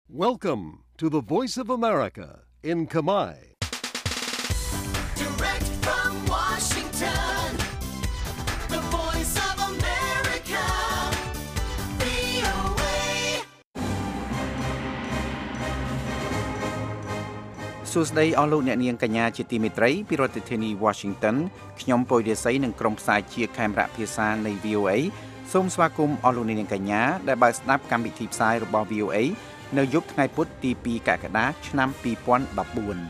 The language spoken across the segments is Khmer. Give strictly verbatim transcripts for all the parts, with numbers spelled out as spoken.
Welcome to the Voice of America in Khmer. Direct from Washington, the Voice of America, វី អូ เอសួស្តីអស់លោកអ្នកនាងកញ្ញាជាទីមេត្រីពីរដ្ឋធានី Washington ខ្ញុំពុយរាសីនិងក្រុមផ្សាយជាខេមរៈភាសានៃ វី អូ เอ សូមស្វាគមន៍អស់លោកអ្នកនាងកញ្ញាដែលបានស្ដាប់កម្មវិធីផ្សាយរបស់ វី អូ เอ នៅយប់ថ្ងៃពុធទីពីរកក្កដាឆ្នាំពីរពាន់ដប់បួន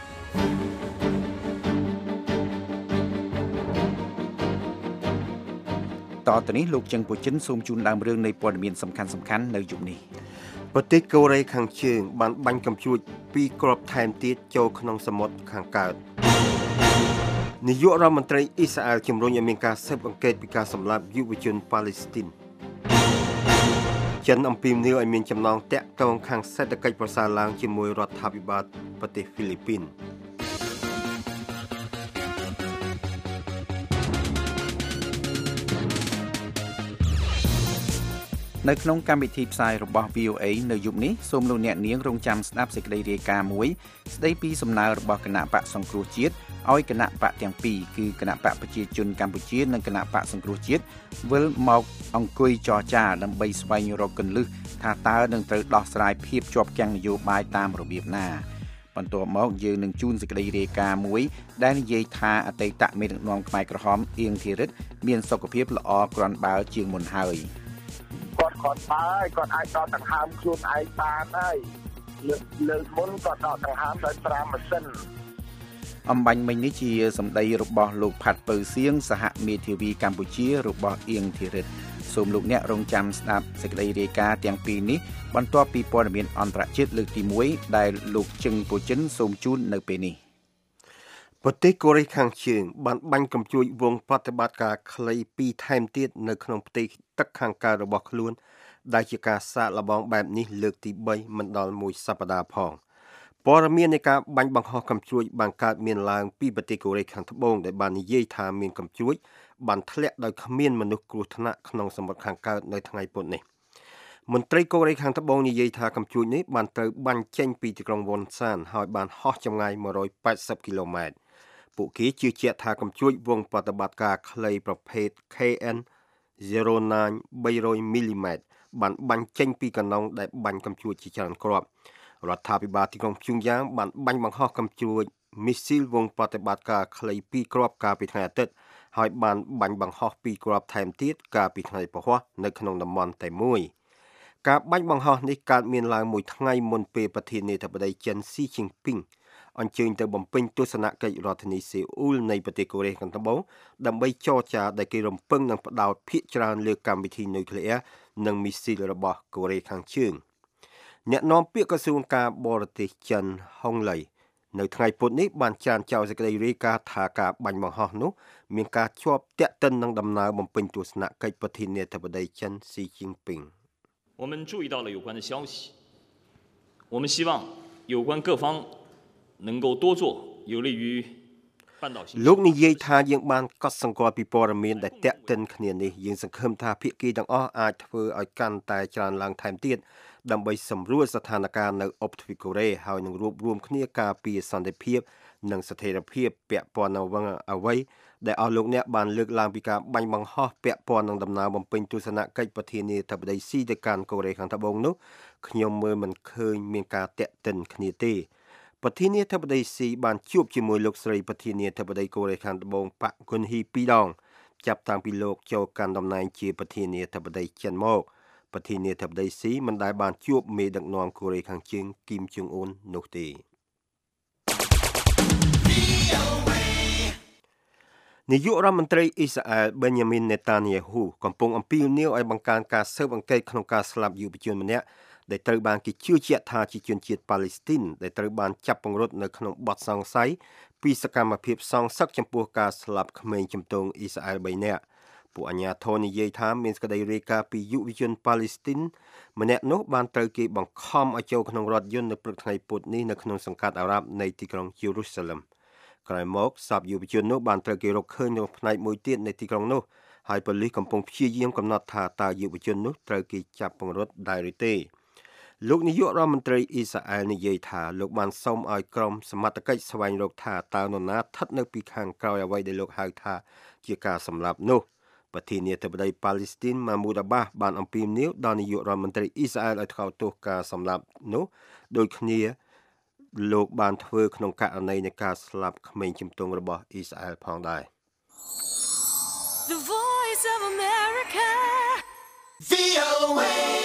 តទៅនេះលោកជឹងពូចិនសូមជូនដើមរឿងនៃព័ត៌មានសំខាន់ៗនៅយប់នេះប្រទេសកូរ៉េខាងជើងបានបាញ់កាំជ្រួចពីរគ្រាប់ថែមទៀតចូលក្នុងសមុទ្រខាងកើតនាយករដ្ឋមន្ត្រីអ៊ីស្រាអែលជំរុញឲ្យមានការស៊ើបអង្កេតពីការសម្លាប់យុវជនប៉ាឡេស្ទីនចិនអំពាវនាវឲ្យមានចំណងតាក់ទងខាងសេដ្ឋកិច្ចប្រសើរឡើងជាមួយរដ្ឋាភិបាលប្រទេសហ្វីលីពីននៅក្នុងកម្មវិធីផ្សាយរបស់ វី អូ เอ នៅយប់នេះសូមលោកអ្នកនាងរងចាំស្ដាប់សេចក្តីរាយការណ៍មួយស្ដីពីសំណើរបស់គណៈបកសង្គ្រោះជាតិឲ្យគណៈបកទាំងពីរគឺគណៈបកប្រជាជនកម្ពុជានិងគណៈបកសង្គ្រោះជាតិវិលមកអង្គុយចរចាដើម្បីស្វែងរកគន្លឹះថាតើនឹងត្រូវដោះស្រាយភាពជាប់គាំងនយោបាយតាមរបៀបណាបន្ទាប់មកយើងនឹងជូនសេចក្តីរាយការណ៍មួយដែលនិយាយថាអតីតមេដឹកនាំខ្មែរក្រហមអៀងធីរិទ្ធមានសុខភាពល្អគ្រាន់បើជាងមុនហើយគាត់គាត់បើគាត់អាចដកដង្ហើមខ្លួនឯងបានហើយលើលើមុនគាត់ដកដង្ហើមដោយប្រើម៉ាស៊ីនអំបញ្ញមិញនេះជាសម្ដីរបស់លោកផាត់ពៅសៀងសហមេធាវីកម្ពុជារបស់អៀងធីរិទ្ធសូមលោកអ្នករងចាំស្ដាប់សេចក្តីរាយការណ៍ទាំងពីរនេះបន្ទាប់ពីព័ត៌មានអន្តរជាតិលើកទីមួយដែលលោកជឹងពូចិនសូមជូននៅពេលនេះប្រទេសកូរ៉េខាងជើងបានបាញ់កាំជ្រួចវងប្រតិបត្តិការខ្លីពីរថែមទៀតនៅក្នុងផ្ទៃទឹកខាងកើតរបស់ខ្លួនដែលជាការសាកល្បងបែបនេះលើកទីបីមិនដល់មួយសប្តាហ៍ផងព័ត៌មាននៃការបាញ់បង្ហោះកាំជ្រួចបានកើតមានឡើងពីប្រទេសកូរ៉េខាងត្បូងដែលបាននិយាយថាមានកាំជ្រួចបានធ្លាក់ដោយគ្មានមនុស្សគ្រោះថ្នាក់ក្នុងសមុទ្រខាងកើតនៅថ្ងៃពុធនេះមន្ត្រីកូរ៉េខាងត្បូងនិយាយថាកាំជ្រួចនេះបានត្រូវបាញ់ចេញពីទីក្រុងវ៉ុនសានហើយបានហោះចម្ងាយមួយរយប៉ែតសិបគីឡូម៉ែត្រពួកគេជឿជាក់ថាកាំជ្រួចវងប្រតិបត្តិការខ្លីប្រភេទ ខេ អិន ゼロきゅう បីរយមីលីម៉ែត្របានបាញ់ចេញពីកណ្ដុងដែលបាញ់កាំជ្រួចជាច្រើនគ្រាប់រដ្ឋាភិបាលទីក្រុងព្យុងយ៉ាងបានបាញ់បង្ហោះកាំជ្រួចមីស៊ីលវងប្រតិបត្តិការខ្លីពីរគ្រាប់កាលពីថ្ងៃអាទិត្យហើយបានបាញ់បង្ហោះពីរគ្រាប់ថែមទៀតកាលពីថ្ងៃពហុនៅក្នុងតំបន់តែមួយការបាញ់បង្ហោះនេះកើតមានឡើងមួយថ្ងៃមុនពេលប្រធានាធិបតីចិនស៊ីជីងពីងអញ្ជើញទៅបំពេញទស្សនកិច្ចរដ្ឋធានីសេអ៊ូលនៃប្រទេសកូរ៉េខាងត្បូងដើម្បីចរចាដែលគេរំពឹងនឹងផ្ដោតភាគច្រើនលើកម្មវិធីនុយក្លេអ៊ែរនិងមីស៊ីលរបស់កូរ៉េខាងជើងអ្នកនាំពាក្យក្រសួងការបរទេសចិនហុងឡៃនៅថ្ងៃពុធនេះបានចានចោលសេចក្តីរាយការណ៍ថាការបាញ់បង្ហោះនោះមានការជាប់ទាក់ទិននឹងដំណើរបំពេញទស្សនកិច្ចប្រធានាធិបតីចិនស៊ីជីងពីង我们注意到了有关的消息我们希望有关各方能够多做有利于លោកនិយាយថាយើងបានកត់សម្គាល់ពីព័ត៌មានដែលតាក់ទិនគ្នានេះយើងសង្ឃឹមថាភាគីទាំងអស់អាចធ្វើឲ្យកាន់តែច្រើនឡើងថែមទៀតដើម្បីសម្រួលស្ថានភាពនៅអុបទ្វីបកូរ៉េហើយនឹងរួបរวมគ្នាការពារសន្តិភាពនិងស្ថិរភាពពាក់ព័ន្ធនឹងអ្វីដែលអស់លោកអ្នកបានលើកឡើងពីការបាញ់បង្ហោះពាក់ព័ន្ធនឹងដំណើរបំពេញទស្សនកិច្ចប្រធានាធិបតីស៊ីទៅកាន់កូរ៉េខាងត្បូងនោះខ្ញុំមើលមិនឃើញមានការតាក់ទិនគ្នាទេប្រធានាធិបតីស៊ីបានជួបជាមួយលោកស្រីប្រធានាធិបតីកូរ៉េខាងត្បូងប៉ាក់គុនហ៊ីពីរដងចាប់តាំងពីលោកចូលកាន់តំណែងជាប្រធានាធិបតីចិនមកប្រធានាធិបតីស៊ីមិនដែលបានជួបមេដឹកនាំកូរ៉េខាងជើងគីមជុងអ៊ុននោះទេនាយករដ្ឋមន្ត្រីអ៊ីស្រាអែលបេនយ៉ាមីនណេតានីយ៉ាហ៊ូកំពុងអំពាវនាវឲ្យបង្កើនការស៊ើបអង្កេតក្នុងការស្លាប់យុវជនម្នាក់ដែលត្រូវបានគេជឿជាក់ថាជាជនជាតិប៉ាឡេស្ទីនដែលត្រូវបានចាប់ពង្រត់នៅក្នុងបទសង្ស័យពីសកម្មភាពសងសឹកចំពោះការស្លាប់ក្មេងជំទង់អ៊ីស្រាអែលបីនាក់ពួកអាជ្ញាធរនិយាយថាមានសេចក្តីរាយការណ៍ពីយុវជនប៉ាឡេស្ទីនម្នាក់នោះបានត្រូវគេបង្ខំឲ្យចូលក្នុងរថយន្តនៅព្រឹកថ្ងៃពុធនេះនៅក្នុងសង្កាត់អារ៉ាប់នៃទីក្រុងយេរូសាឡឹមក្រោយមកសពយុវជននោះបានត្រូវគេរកឃើញនៅផ្នែកមួយទៀតនៃទីក្រុងនោះហើយប៉ូលីសកំពុងព្យាយាមកំណត់ថាតើយុវជននោះត្រូវគេចាប់ពង្រត់ដែរឬទេលោកនាយករដ្ឋមន្ត្រីអ៊ីស្រាអែលនិយាយថាលោកបានសូមឲ្យក្រុមសមត្ថកិច្ចស្វែងរកថាតើនរណាស្ថិតនៅពីខាងក្រោយអ្វីដែលលោកហៅថាជាការសម្លាប់នោះប្រធានាធិបតីប៉ាឡេស្ទីនម៉ាមូដ អាបាសបានអំពាវនាវដល់នាយករដ្ឋមន្ត្រីអ៊ីស្រាអែលឲ្យថ្កោលទោសការសម្លាប់នោះដូចគ្នាលោកបានធ្វើក្នុងករណីនៃការស្លាប់ក្មេងជំទង់របស់អ៊ីស្រាអែលផងដែរ The Voice of America វី អូ เอ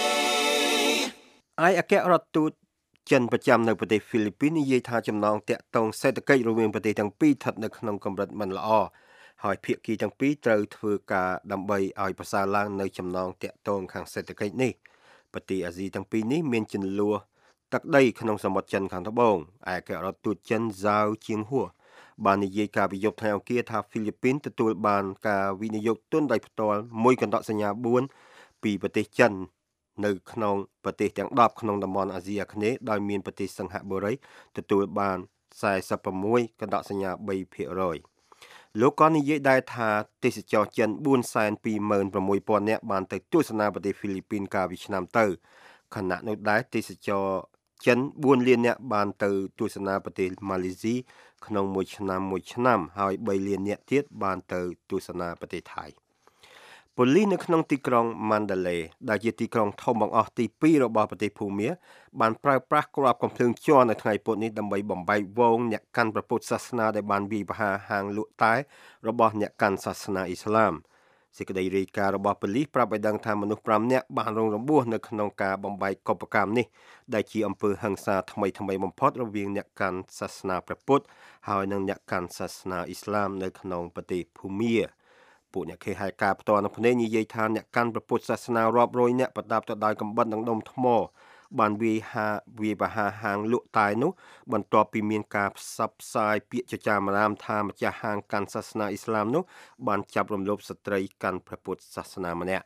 ឯអគ្គរដ្ឋទូតចិនប្រចាំនៅប្រទេសហ្វីលីពីននិយាយថាចំណងតាក់ទងសេដ្ឋកិច្ចរវាងប្រទេសទាំងពីរស្ថិតនៅក្នុងកម្រិតមិនល្អហើយភាគីទាំងពីរត្រូវធ្វើការដើម្បីឲ្យប្រសើរឡើងនៅចំណងតាក់ទងខាងសេដ្ឋកិច្ចនេះប្រទេសអាស៊ីទាំងពីរនេះមានជន្លោះទឹកដីក្នុងសមុទ្រចិនខាងត្បូងឯអគ្គរដ្ឋទូតចិនហ្សាវជាងហួរបាននិយាយការវិយប់ថ្ងៃអង្គារថាហ្វីលីពីនទទួលបានការវិនិយោគទុនដោយផ្ទាល់មួយកណ្ដកសញ្ញាបួនពីប្រទេសចិននៅក្នុងប្រទេសទាំងដប់ក្នុងតំបន់អាស៊ីអាគ្នេយ៍ដោយមានប្រទេសសិង្ហបុរីទទួលបានសែសិបប្រាំមួយកណ្ដកសញ្ញាបីភាគរយលោកក៏និយាយដែរថាទេសចរចិនបួនសែនពីរម៉ឺនប្រាំមួយពាន់នាក់បានទៅទស្សនាប្រទេសហ្វីលីពីនកាលពីឆ្នាំទៅខណៈនោះដែរទេសចរចិនបួនលាននាក់បានទៅទស្សនាប្រទេសម៉ាឡេស៊ីក្នុងមួយឆ្នាំមួយឆ្នាំហើយបីលាននាក់ទៀតបានទៅទស្សនាប្រទេសថៃប៉ូលីសនៅក្នុងទីក្រុងម៉ាន់ដាឡេដែលជាទីក្រុងធំបង្អស់ទីពីររបស់ប្រទេសភូមាបានប្រើប្រាស់គ្រាប់កាំភ្លើងជ័រនៅថ្ងៃពុធនេះដើម្បីបំបែកវងអ្នកកាន់ព្រះពុទ្ធសាសនាដែលបានវាយប្រហារហាងលក់តែរបស់អ្នកកាន់សាសនាអ៊ីស្លាមសេចក្តីរាយការណ៍របស់ប៉ូលីសប្រាប់ឲ្យដឹងថាមនុស្សប្រាំនាក់បានរងរបួសនៅក្នុងការបំបែកកុប្បកម្មនេះដែលជាអំពើហិង្សាថ្មីថ្មីបំផុតរវាងអ្នកកាន់សាសនាព្រះពុទ្ធហើយនិងអ្នកកាន់សាសនាអ៊ីស្លាមនៅក្នុងប្រទេសភូមាពួកអ្នកខេហែការផ្ទាល់នៅភ្នែកនិយាយថាអ្នកកាន់ព្រះពុទ្ធសាសនារាប់រយអ្នកប្រដាប់ទៅដោយកំបិតនិងដុំថ្មបានវាយហាវាយប្រហារហាងលក់តែនោះបន្ទាប់ពីមានការផ្សព្វផ្សាយពាក្យចចាមអារាមថាម្ចាស់ហាងកាន់សាសនាអ៊ីស្លាមនោះបានចាប់រំលោភស្ត្រីកាន់ព្រះពុទ្ធសាសនាម្នាក់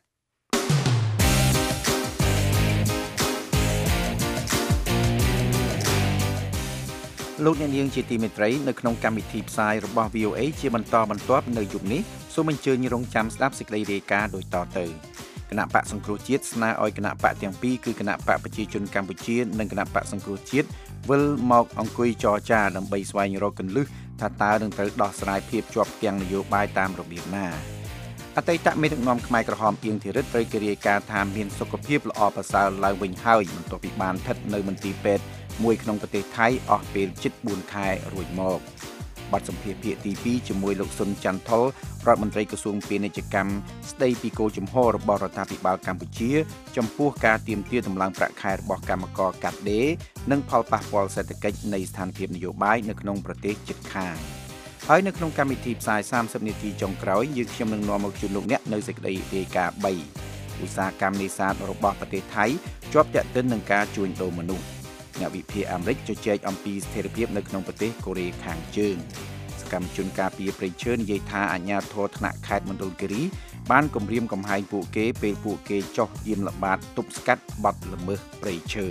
លោកអ្នកនាងជាទីមេត្រីនៅក្នុងកម្មវិធីផ្សាយរបស់ វី អូ អេ ជាបន្តបន្ទាប់នៅយប់នេះសូមអញ្ជើញរងចាំស្ដាប់សេចក្តីរាយការណ៍ដូចតទៅគណៈបកសង្គ្រោះជាតិស្នើឲ្យគណៈបកទាំងពីរគឺគណៈបកប្រជាជនកម្ពុជានិងគណៈបកសង្គ្រោះជាតិវិលមកអង្គុយចរចាដើម្បីស្វែងរកគន្លឹះថាតើនឹងត្រូវដោះស្រាយភាពជាប់គាំងនយោបាយតាមរបៀបណាអតីតមេដឹកនាំខ្មែរក្រហមអៀងធីរិតត្រូវគេរាយការណ៍ថាមានសុខភាពល្អប្រសើរឡើងវិញហើយបន្ទាប់ពីបានស្ថិតនៅមន្ទីរពេទ្យមួយក្នុងប្រទេសថៃអស់ពេលជិតបួនខែរួចមកបទសម្ភាសន៍ភាគទីពីរជាមួយលោកសុនច័ន្ទថុលរដ្ឋមន្ត្រីក្រសួងពាណិជ្ជកម្មស្ដីពីគោលជំហររបស់រដ្ឋាភិបាលកម្ពុជាចំពោះការទាមទារតម្លើងប្រាក់ខែរបស់កម្មករកាត់ដេរនិងផលប៉ះពាល់សេដ្ឋកិច្ចនៃស្ថានភាពនយោបាយនៅក្នុងប្រទេសជិតខាងហើយនៅក្នុងកម្មវិធីផ្សាយសាមសិបនាទីចុងក្រោយយើងខ្ញុំនឹងនាំមកជូនលោកអ្នកនៅសេចក្តីរាយការណ៍បីឧស្សាហកម្មនេសាទរបស់ប្រទេសថៃជាប់ទាក់ទិននឹងការជួញដូរមនុស្សអ្នកវិភាគអាមេរិកជជែកអំពីស្ថិរភាពនៅក្នុងប្រទេសកូរ៉េខាងជើងសកម្មជនការពារព្រៃឈើនិយាយថាអាជ្ញាធរថ្នាក់ខេត្តមណ្ឌលគិរីបានគំរាមកំហែងពួកគេពេលពួកគេចោះយាមល្បាតទប់ស្កាត់បទល្មើសព្រៃឈើ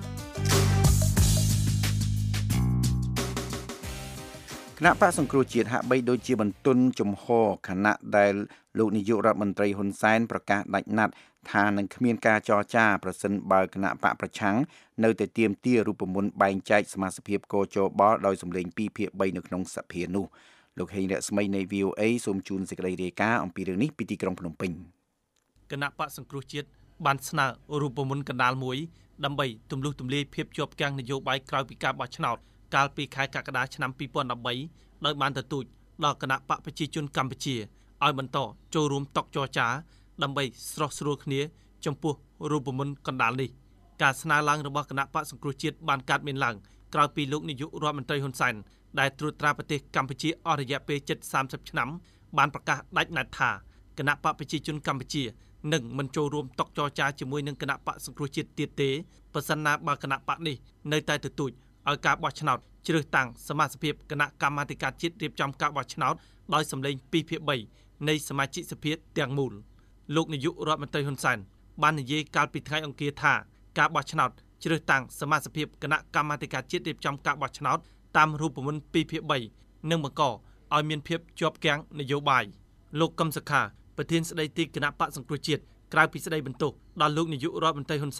គណៈបកសង្គ្រោះជាតិហាក់បីដូចជាបន្ទន់ជំហរខណៈដែលលោកនាយករដ្ឋមន្ត្រីហ៊ុនសែនប្រកាសដាច់ណាត់ថានឹងគ្មានការចរចាប្រសិនបើគណៈបកប្រឆាំងនៅតែទាមទាររូបមន្តបែងចែកសមាជិកកោជបដោយសម្លេងពីរភាគបីនៅក្នុងសភានោះលោកហេងរស្មីនៃ វី អូ អេ សូមជូនសេចក្តីរាយការណ៍អំពីរឿងនេះពីទីក្រុងភ្នំពេញគណៈបកសង្គ្រោះជាតិបានស្នើរូបមន្តកណ្ដាលមួយដើម្បីទម្លុះទម្លាយភាពជាប់គាំងនយោបាយក្រោយពីការបោះឆ្នោតកាលពីខែកក្កដាឆ្នាំពីរពាន់ដប់បីដោយបានទទូចដល់គណៈបកប្រជាជនកម្ពុជាឲ្យបន្តចូលរួមតុចរចាដើម្បីស្រោះស្រួលគ្នាចំពោះរូបមន្តកណ្ដាលនេះការស្នើឡើងរបស់គណៈបកសង្គ្រោះជាតិបានកើតមានឡើងក្រោយពីលោកនាយករដ្ឋមន្ត្រីហ៊ុនសែនដែលត្រួតត្រាប្រទេសកម្ពុជាអស់រយៈពេលជិតសាមសិបឆ្នាំបានប្រកាសដាច់ណាត់ថាគណៈបកប្រជាជនកម្ពុជានឹងមិនចូលរួមតុចរចាជាមួយនឹងគណៈបកសង្គ្រោះជាតិទៀតទេប្រសិនណាបើគណៈបកនេះនៅតែទទូចឲ្យការបោះឆ្នោតជ្រើសតាំងសមាជិកគណៈកម្មាធិការជាតិរៀបចំការបោះឆ្នោតដោយសម្លេងពីរភាគបីនៃសមាជិកសភាទាំងមូលលោកនាយករដ្ឋមន្ត្រីហ៊ុនសែនបាននិយាយកាលពីថ្ងៃអង្គារថាការបោះឆ្នោតជ្រើសតាំងសមាជិកគណៈកម្មាធិការជាតិរៀបចំការបោះឆ្នោតតាមរូបមន្តពីរភាគបីនឹងបង្កឲ្យមានភាពជាប់គាំងនយោបាយលោកកឹមសុខាប្រធានស្ដីទីគណៈបកសង្គ្រោះជាតិក្រៅពីស្ដីបន្ទោសដល់លោកនាយករដ្ឋមន្ត្រីហ៊ុនសែន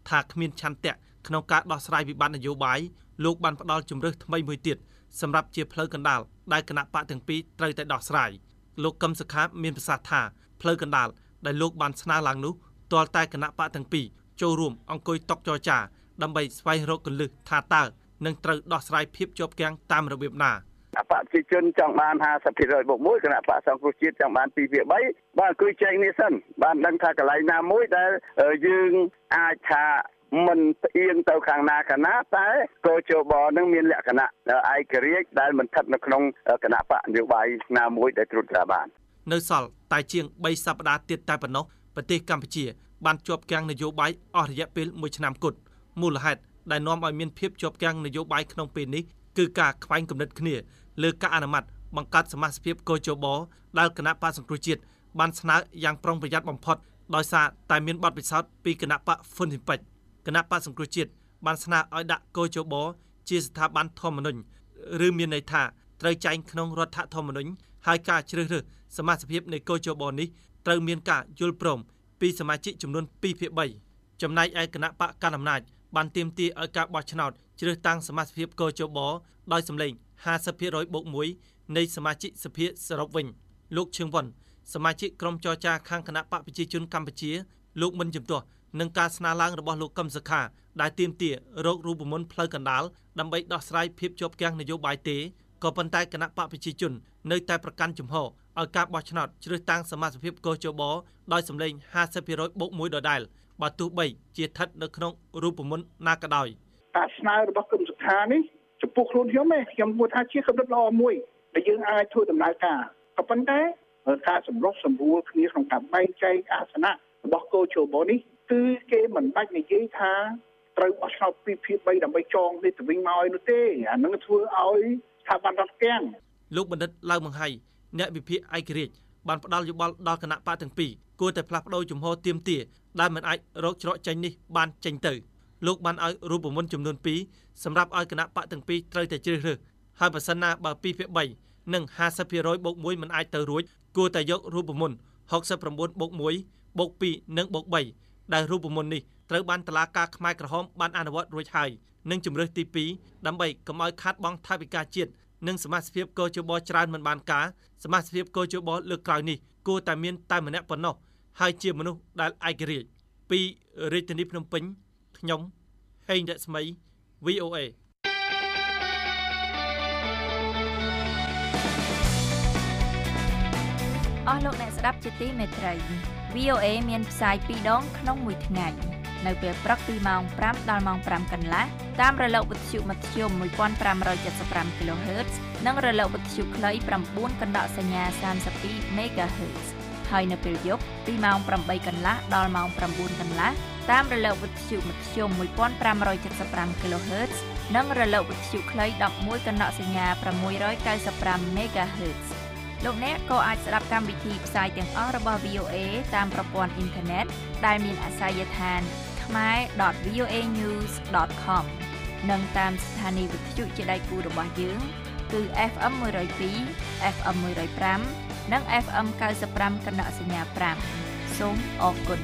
ថាគ្មានឆន្ទៈក្នុងការដោះស្រាយវិបត្តិនយោបាយលោកបានផ្ដល់ជំរឿសថ្មីមួយទៀតសម្រាប់ជាផ្លូវកណ្ដាលដែលគណៈបកទាំងពីរត្រូវតែដោះស្រាយលោកកឹមសុខាមានប្រសាសន៍ថាផ្លូវកណ្ដាលដែលលោកបានស្នើឡើងនោះទាល់តែគណៈបកទាំងពីរចូលរួមអង្គុយតុចរចាដើម្បីស្វែងរកគន្លឹះថាតើនឹងត្រូវដោះស្រាយភាពជាប់គាំងតាមរបៀបណាអបប្រជាជនចង់បាន ห้าสิบភាគរយ បូកមួយគណៈបកសង្គ្រោះជាតិចង់បាន ពីរភាគបី បាទគឺចែកនេះសិនបានដឹងថាកន្លែងណាមួយដែលយើងអាចថាមិនផ្អៀងទៅខាងណាខាងណាតែកោជបនឹងមានលក្ខណៈឯករាជ្យដែលមិនស្ថិតនៅក្នុងគណៈបកនយោបាយណាមួយដែលត្រួតត្រាបាននៅសល់តែជាងបីសប្តាហ៍ទៀតតែប៉ុណ្ណោះប្រទេសកម្ពុជាបានជាប់គាំងនយោបាយអស់រយៈពេលមួយឆ្នាំគត់មូលហេតុដែលនាំឲ្យមានភាពជាប់គាំងនយោបាយក្នុងពេលនេះគឺការខ្វែងគំនិតគ្នាលើការអនុម័តបង្កើតសមាជិកភាពកោជបដែលគណៈបកសង្គ្រោះជាតិបានស្នើយ៉ាងប្រុងប្រយ័ត្នបំផុតដោយសារតែមានបទពិសោធន៍ពីគណៈបកហ៊ុនហ៊ីនប៉ិចគណៈបកសង្គ្រោះជាតិបានស្នើឲ្យដាក់កោជបជាស្ថាប័នធម្មនុញ្ញឬមានន័យថាត្រូវចែងក្នុងរដ្ឋធម្មនុញ្ញហើយការជ្រើសរើសសមាជិកភាពនៃកោជបនេះត្រូវមានការយល់ព្រមពីសមាជិកចំនួនពីរភាគបីចំណែកឯគណៈបកកណ្ដាលអំណាចបានទាមទារឲ្យការបោះឆ្នោតជ្រើសតាំងសមាជិកភាពកោជបដោយសម្លេង ห้าสิบភាគរយ បូកមួយ នៃសមាជិកសភាសរុបវិញលោកឈឹងវ៉ុនសមាជិកក្រុមចរចាខាងគណៈបកប្រជាជនកម្ពុជាលោកមិនជំទាស់នឹងការស្នើឡើងរបស់លោកកឹមសុខាដែលទាមទាររករូបមន្តផ្លូវកណ្ដាលដើម្បីដោះស្រាយភាពជាប់គាំងនយោបាយទេក៏ប៉ុន្តែគណៈបកប្រជាជននៅតែប្រកាន់ជំហរឲ្យការបោះឆ្នោតជ្រើសតាំងសមាជិកភាពកោជបដោយសម្លេង ห้าสิบភាគរយ បូកមួយ ដដែលបើទោះបីជាស្ថិតនៅក្នុងរូបមន្តណាក៏ដោយការស្នើរបស់កឹមសុខានេះចំពោះខ្លួនខ្ញុំឯងខ្ញុំគិតថាជាកម្រិតល្អមួយដែលយើងអាចធ្វើដំណើរការក៏ប៉ុន្តែការសម្រុះសម្រួលគ្នាក្នុងការបែងចែកអាសនៈរបស់កោជបនេះគឺគេមិនបាច់និយាយថាត្រូវបោះឆ្នោតពីរភាគបីដើម្បីចងនេះទៅវិញមកឲ្យនោះទេអានឹងធ្វើឲ្យស្ថាប័នរដ្ឋទាំងលោកបណ្ឌិតឡៅមង្ហៃអ្នកវិភាគឯករាជ្យបានផ្ដល់យោបល់ដល់គណៈបកទាំងពីរគួរតែផ្លាស់ប្ដូរជំហរទាមទារដែលមិនអាចរកច្រកចេញនេះបានចេញទៅលោកបានឲ្យរូបមន្តចំនួនពីរសម្រាប់ឲ្យគណៈបកទាំងពីរត្រូវតែជ្រើសរើសហើយបើសិនណាបើពីរភាគបីនិង ห้าสิบភាគរយ បូកមួយ មិនអាចទៅរួចគួរតែយករូបមន្ត หกสิบเก้า បូកមួយ បូកពីរ និងបូកបី ដែលរូបមន្តនេះត្រូវបានតុលាការខ្មែរក្រហមបានអនុវត្តរួចហើយនិងជំរើសទីពីរដើម្បីកុំឲ្យខាតបង់ថវិកាជាតិនិងសមាជិកភាពកោជបច្រើនមិនបានការសមាជិកភាពកោជបលើកក្រោយនេះគួរតែមានតែម្នាក់ប៉ុណ្ណោះហើយជាមនុស្សដែលឯករាជ្យពីរាជធានីភ្នំពេញខ្ញុំហេងរស្មី វី អូ เอអស់លោកអ្នកស្ដាប់ជាទីមេត្រី វី អូ เอ មានផ្សាយពីរដងក្នុងមួយថ្ងៃនៅពេលព្រឹកពីម៉ោងប្រាំដល់ម៉ោងប្រាំកន្លះតាមរលកវិទ្យុមធ្យម một nghìn năm trăm bảy mươi lăm គីឡូហឺត និងរលកវិទ្យុខ្លី 9 កណ្ដកសញ្ញា សាមសិបពីរ មេហ្គាហឺត ហើយនៅពេលយប់ពីម៉ោងប្រាំបីកន្លះដល់ម៉ោងប្រាំបួនកន្លះតាមរលកវិទ្យុមធ្យម một nghìn năm trăm bảy mươi lăm គីឡូហឺត និងរលកវិទ្យុខ្លី ដប់មួយ កណ្ដកសញ្ញា sáu trăm chín mươi lăm មេហ្គាហឺត លោកអ្នកក៏អាចស្ដាប់កម្មវិធីផ្សាយទាំងអស់របស់ វី អូ เอ តាមប្រព័ន្ធអ៊ីនធឺណិតដែលមានអាសយដ្ឋាន ខ្មែរ ដត វី អូ เอ ញូស ដត com និងតាមស្ថានីយវិទ្យុជាដៃគូរបស់យើងគឺ เอฟ เอ็ม một oh two เอฟ เอ็ม one oh five និង เอฟ เอ็ม ninety-five កណ្ដកសញ្ញា five សូមអរគុណ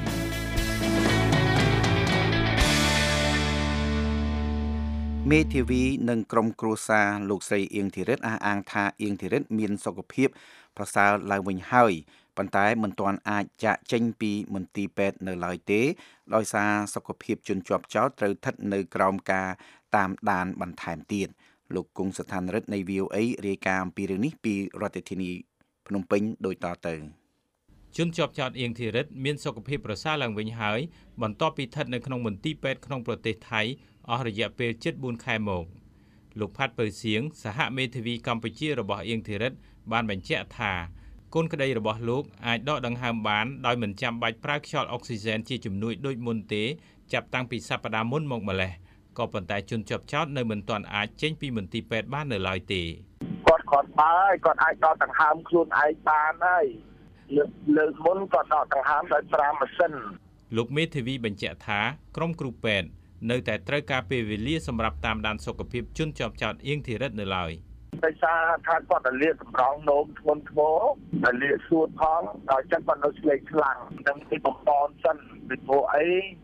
មេធាវីនិងក្រុមគ្រួសារលោកស្រីអៀងធីរិតអះអាងថាអៀងធីរិតមានសុខភាពប្រសើរឡើងវិញហើយប៉ុន្តែមិនទាន់អាចចាកចេញពីមន្ទីរពេទ្យនៅឡើយទេដោយសារសុខភាពជនជាប់ចោទត្រូវស្ថិតនៅក្រោមការតាមដានបន្ថែមទៀតលោកគង់ស្ថានរិទ្ធនៃ វី អូ เอ រាយការណ៍អំពីរឿងនេះពីរដ្ឋធានីភ្នំពេញដូចតទៅជនជាប់ចោទអៀងធីរិតមានសុខភាពប្រសើរឡើងវិញហើយបន្ទាប់ពីស្ថិតនៅក្នុងមន្ទីរពេទ្យក្នុងប្រទេសថៃអស់រយៈពេលជិតbốnខែមកលោកផាត់ពៅសៀងសហមេធាវីកម្ពុជារបស់អៀងធីរិតបានបញ្ជាក់ថាកូនក្តីរបស់លោកអាចដកដង្ហើមបានដោយមិនចាំបាច់ប្រើខ្យល់អុកស៊ីហ្សែនជាជំនួយដូចមុនទេចាប់តាំងពីសប្តាហ៍មុនមកម្លេះក៏ប៉ុន្តែជនជាប់ចោទនៅមិនទាន់អាចចេញពីមន្ទីរពេទ្យបាននៅឡើយទេគាត់គាត់បើហើយគាត់អាចដកដង្ហើមខ្លួនឯងបានហើយលើលើមុនគាត់ដកដង្ហើមដោយប្រើម៉ាស៊ីនលោកមេធាវីបញ្ជាក់ថាក្រុមគ្រូពេទ្យនៅតែត្រូវការពេលវេលាសម្រាប់តាមដានសុខភាពជនជាប់ចោទអៀងធីរិតនៅឡើយដោយសារថាគាត់ទៅលាកកម្រងនោមធ្ងន់ធ្ងរទៅលាកសួតផងដល់ចិត្តគាត់នៅស្លេកខ្លាំងនឹងពីបំពន់សិនពីព្រោះអី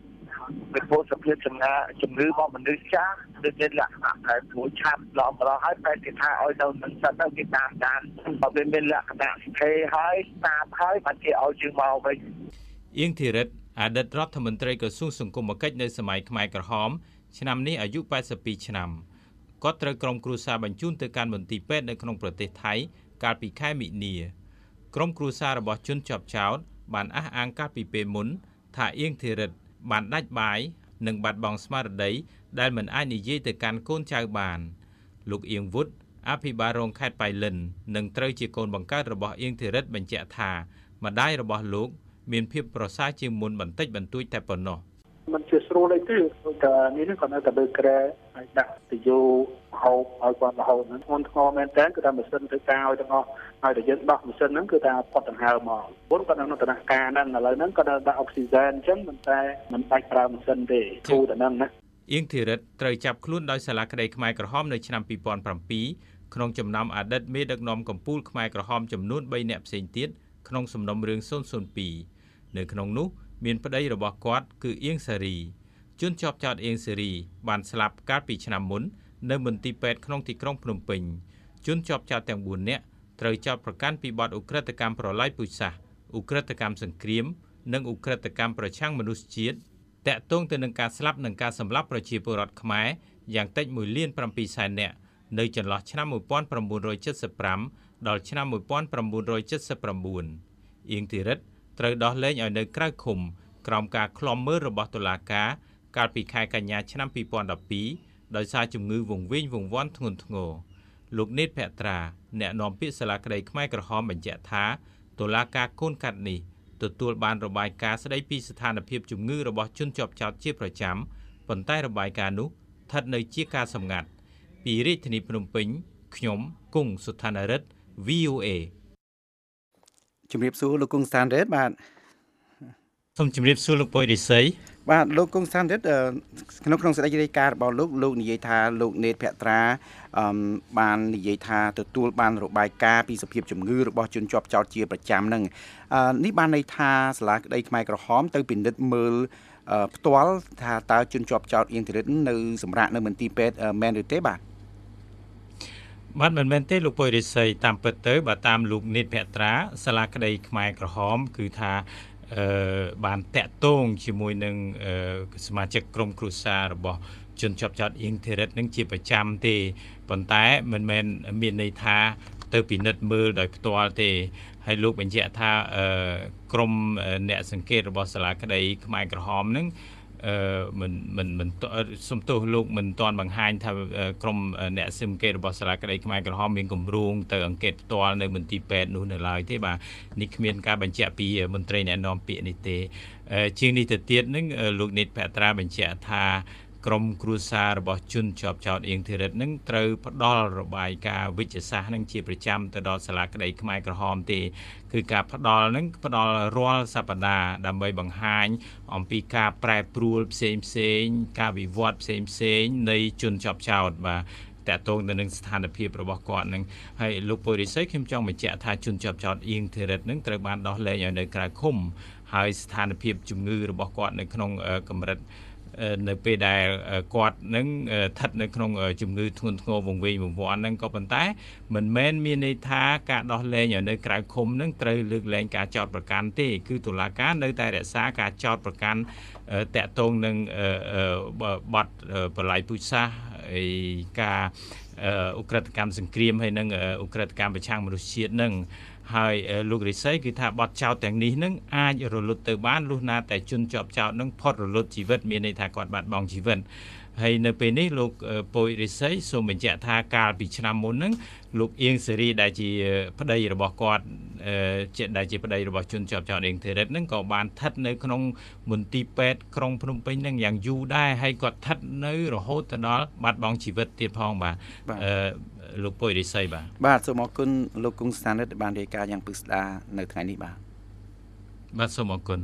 ពីព្រោះសភាពចំណាជំងឺរបស់មនុស្សចាស់ដូចជាលក្ខណៈតែព្រួយឆាប់ឡំម្ដងហើយតែគេថាឲ្យនៅនឹងសិនទៅគេតាមដានបើវាមានលក្ខណៈស្ថេរហើយតាមហើយបាត់គេឲ្យយើងមកវិញអៀងធីរិទ្ធអតីតរដ្ឋមន្ត្រីក្រសួងសង្គមគិច្ចនៅសម័យខ្មែរក្រហមឆ្នាំនេះអាយុប៉ែតសិបពីរឆ្នាំគាត់ត្រូវក្រុមគ្រួសារបញ្ជូនទៅកាន់មន្ទីរពេទ្យនៅក្នុងប្រទេសថៃកាលពីខែមិនិនាក្រុមគ្រួសាររបស់ជនជាប់ចោទបានអះអាងកាលពីពេលមុនថាអៀងធីរិទ្ធបានដាច់បាយនិងបាត់បង់ស្មារតីដែលមិនអាចនិយាយទៅកាន់កូនចៅបានលោកអៀងវុឌ្ឍអភិបាលរងខេត្តបៃលិននិងត្រូវជាកូនបង្កើតរបស់អៀងធីរិទ្ធបញ្ជាក់ថាម្ដាយរបស់លោកមានភាពប្រសើរជាងមុនបន្តិចបន្តួចតែប៉ុណ្ណោះมันជាស្រួលអីទេតែនេះគាត់នៅតែលើក្រែហើយដាក់ទៅយោហូបឲ្យគាត់រហូតហ្នឹងធ្ងន់ធ្ងរមែនតើគឺថាម៉ាស៊ីនធ្វើការឲ្យទាំងអស់ហើយតែយើងដោះម៉ាស៊ីនហ្នឹងគឺថាផុតដង្ហើមមកមុនគាត់នៅដំណាក់កាលហ្នឹងឥឡូវហ្នឹងគាត់ដាក់អុកស៊ីហ្សែនអញ្ចឹងមិនតែមិនបាច់ប្រើម៉ាស៊ីនទេគូតែហ្នឹងណាអៀងធីរិទ្ធត្រូវចាប់ខ្លួនដោយសាលាក្តីខ្មែរក្រហមនៅឆ្នាំពីរពាន់ប្រាំពីរក្នុងចំណោមអតីតមេដឹកនាំកម្ពុជាខ្មែរក្រហមចំនួនបីនាក់ផ្សេងទៀតក្នុងសំណុំរឿងศูนย์ศูนย์ពីរនៅក្នុងនោះមានប្តីរបស់គាត់គឺអៀងសារីជនជាប់ចោទអៀងសារីបានស្លាប់កាលពីឆ្នាំមុននៅមន្ទីរពេទ្យក្នុងទីក្រុងភ្នំពេញជនជាប់ចោទទាំងបួននាក់ត្រូវចោទប្រកាន់ពីបទឧក្រិដ្ឋកម្មប្រល័យពូជសាសន៍ឧក្រិដ្ឋកម្មសង្គ្រាមនិងឧក្រិដ្ឋកម្មប្រឆាំងមនុស្សជាតិតាក់ទងទៅនឹងការស្លាប់និងការសម្លាប់ប្រជាពលរដ្ឋខ្មែរយ៉ាងតិចមួយលានប្រាំពីរសែននាក់នៅចន្លោះឆ្នាំmột nghìn chín trăm七十五ដល់ឆ្នាំmột nghìn chín trăm七十chínអៀងធីរិទ្ធត្រូវដោះលែងឲ្យនៅក្រៅឃុំក្រោមការឃ្លាំមើលរបស់តុលាការកាលពីខែកញ្ញាឆ្នាំពីរពាន់ដប់ពីរដោយសារជំងឺវង្វេងវង្វាន់ធ្ងន់ធ្ងរលោកនេតភក្ត្រាអ្នកនាំពាក្យសាលាក្តីខ្មែរក្រហមបញ្ជាក់ថាតុលាការកូនកាត់នេះទទួលបានរបាយការណ៍ស្តីពីស្ថានភាពជំងឺរបស់ជនជាប់ចោទជាប្រចាំប៉ុន្តែរបាយការណ៍នោះស្ថិតនៅជាការសម្ងាត់ពីរាជធានីភ្នំពេញខ្ញុំគង់សុថានរិទ្ធ វី អូ เอជំរាបសួរលោកគង់ស្ថានរិទ្ធបាទសូមជំរាបសួរលោកពុយរិស័យបាទលោកគង់ស្ថានរិទ្ធក្នុងក្នុងសេចក្តីរាយការណ៍របស់លោកលោកនិយាយថាលោកនេតភក្ត្រាអឺបាននិយាយថាទទួលបានរបាយការណ៍ពីសភាពជំងឺរបស់ជនជាប់ចោទជាប្រចាំហ្នឹងនេះបានន័យថាសាលាក្តីខ្មែរក្រហមទៅពិនិត្យមើលផ្ទាល់ថាតើជនជាប់ចោទអៀងធីរិទ្ធនៅសម្រាប់នៅមន្ទីរពេទ្យមែនឬទេបាទបាទមិនមែនទេលោកពុយរិស័យតាមពិតទៅបើតាមលោកនេតភក្ត្រាសាលាក្តីខ្មែរក្រហមគឺថាអឺបានតាក់ទងជាមួយនឹងសមាជិកក្រុមគ្រួសាររបស់ជនជាប់ចោទអៀងធីរិទ្ធនឹងជាប្រចាំទេប៉ុន្តែមិនមែនមានន័យថាទៅពិនិត្យមើលដោយផ្ទាល់ទេហើយលោកបញ្ជាក់ថាអឺក្រុមអ្នកសង្កេតរបស់សាលាក្តីខ្មែរក្រហមនឹងអឺមិនមិនមិនសំទោសលោកមិនទាន់បង្ហាញថាក្រុមអ្នកសង្កេតរបស់សាលាក្តីខ្មែរក្រហមមានគម្រោងទៅអង្កេតផ្ទាល់នៅមន្ទីរពេទ្យនោះនៅឡើយទេបាទនេះគ្មានការបញ្ជាក់ពីមន្ត្រីអ្នកនាំពាក្យនេះទេជាងនេះទៅទៀតនឹងលោកនេតភក្ត្រាបញ្ជាក់ថាក្រុមគ្រួសាររបស់ជនជាប់ចោទអៀងធីរិទ្ធនឹងត្រូវផ្ដល់របាយការណ៍វិទ្យាសាស្ត្រនឹងជាប្រចាំទៅដល់សាលាក្តីខ្មែរក្រហមទេគឺការផ្ដល់នឹងផ្ដល់រាល់សប្តាហ៍ដើម្បីបង្ហាញអំពីការប្រែប្រួលផ្សេងផ្សេងការវិវត្តផ្សេងផ្សេងនៃជនជាប់ចោទបាទតាក់ទងទៅនឹងស្ថានភាពរបស់គាត់នឹងហើយលោកពុយរិស័យខ្ញុំចង់បញ្ជាក់ថាជនជាប់ចោទអៀងធីរិទ្ធនឹងត្រូវបានដោះលែងឲ្យនៅក្រៅឃុំហើយស្ថានភាពជំងឺរបស់គាត់នៅក្នុងកម្រិតនៅពេលដែលគាត់នឹងស្ថិតនៅក្នុងជំងឺធ្ងន់ធ្ងរវង្វេងវង្វាន់ហ្នឹងក៏ប៉ុន្តែមិនមែនមានន័យថាការដោះលែងឲ្យនៅក្រៅឃុំហ្នឹងត្រូវលើកលែងការចោទប្រកាន់ទេគឺតុលាការនៅតែរក្សាការចោទប្រកាន់តាក់ទងនឹងបទប្រល័យពូជសាសន៍ហើយការឧក្រិដ្ឋកម្មសង្គ្រាមហើយនឹងឧក្រិដ្ឋកម្មប្រឆាំងមនុស្សជាតិហ្នឹងហើយលោករិស័យគឺថាបទចោទទាំងនេះនឹងអាចរលត់ទៅបានលុះណាតែជនជាប់ចោទនឹងផុតរលត់ជីវិតមានន័យថាគាត់បាត់បង់ជីវិតហើយនៅពេលនេះលោកពុយរិស័យសូមបញ្ជាក់ថាកាលពីឆ្នាំមុនហ្នឹងលោកអៀងសេរីដែលជាប្តីរបស់គាត់ជាដែលជាប្តីរបស់ជនជាប់ចោទអៀងធីរិទ្ធហ្នឹងក៏បានស្ថិតនៅក្នុងមន្ទីរពេទ្យក្រុងភ្នំពេញហ្នឹងយ៉ាងយូរដែរហើយគាត់ស្ថិតនៅរហូតដល់បាត់បង់ជីវិតទៀតផងបាទអឺលោកពុយរិស័យបាទបាទសូមអរគុណលោកគង់ស្ថានរិទ្ធបានរាយការណ៍យ៉ាងពិស្ដារនៅថ្ងៃនេះបាទបាទសូមអរគុណ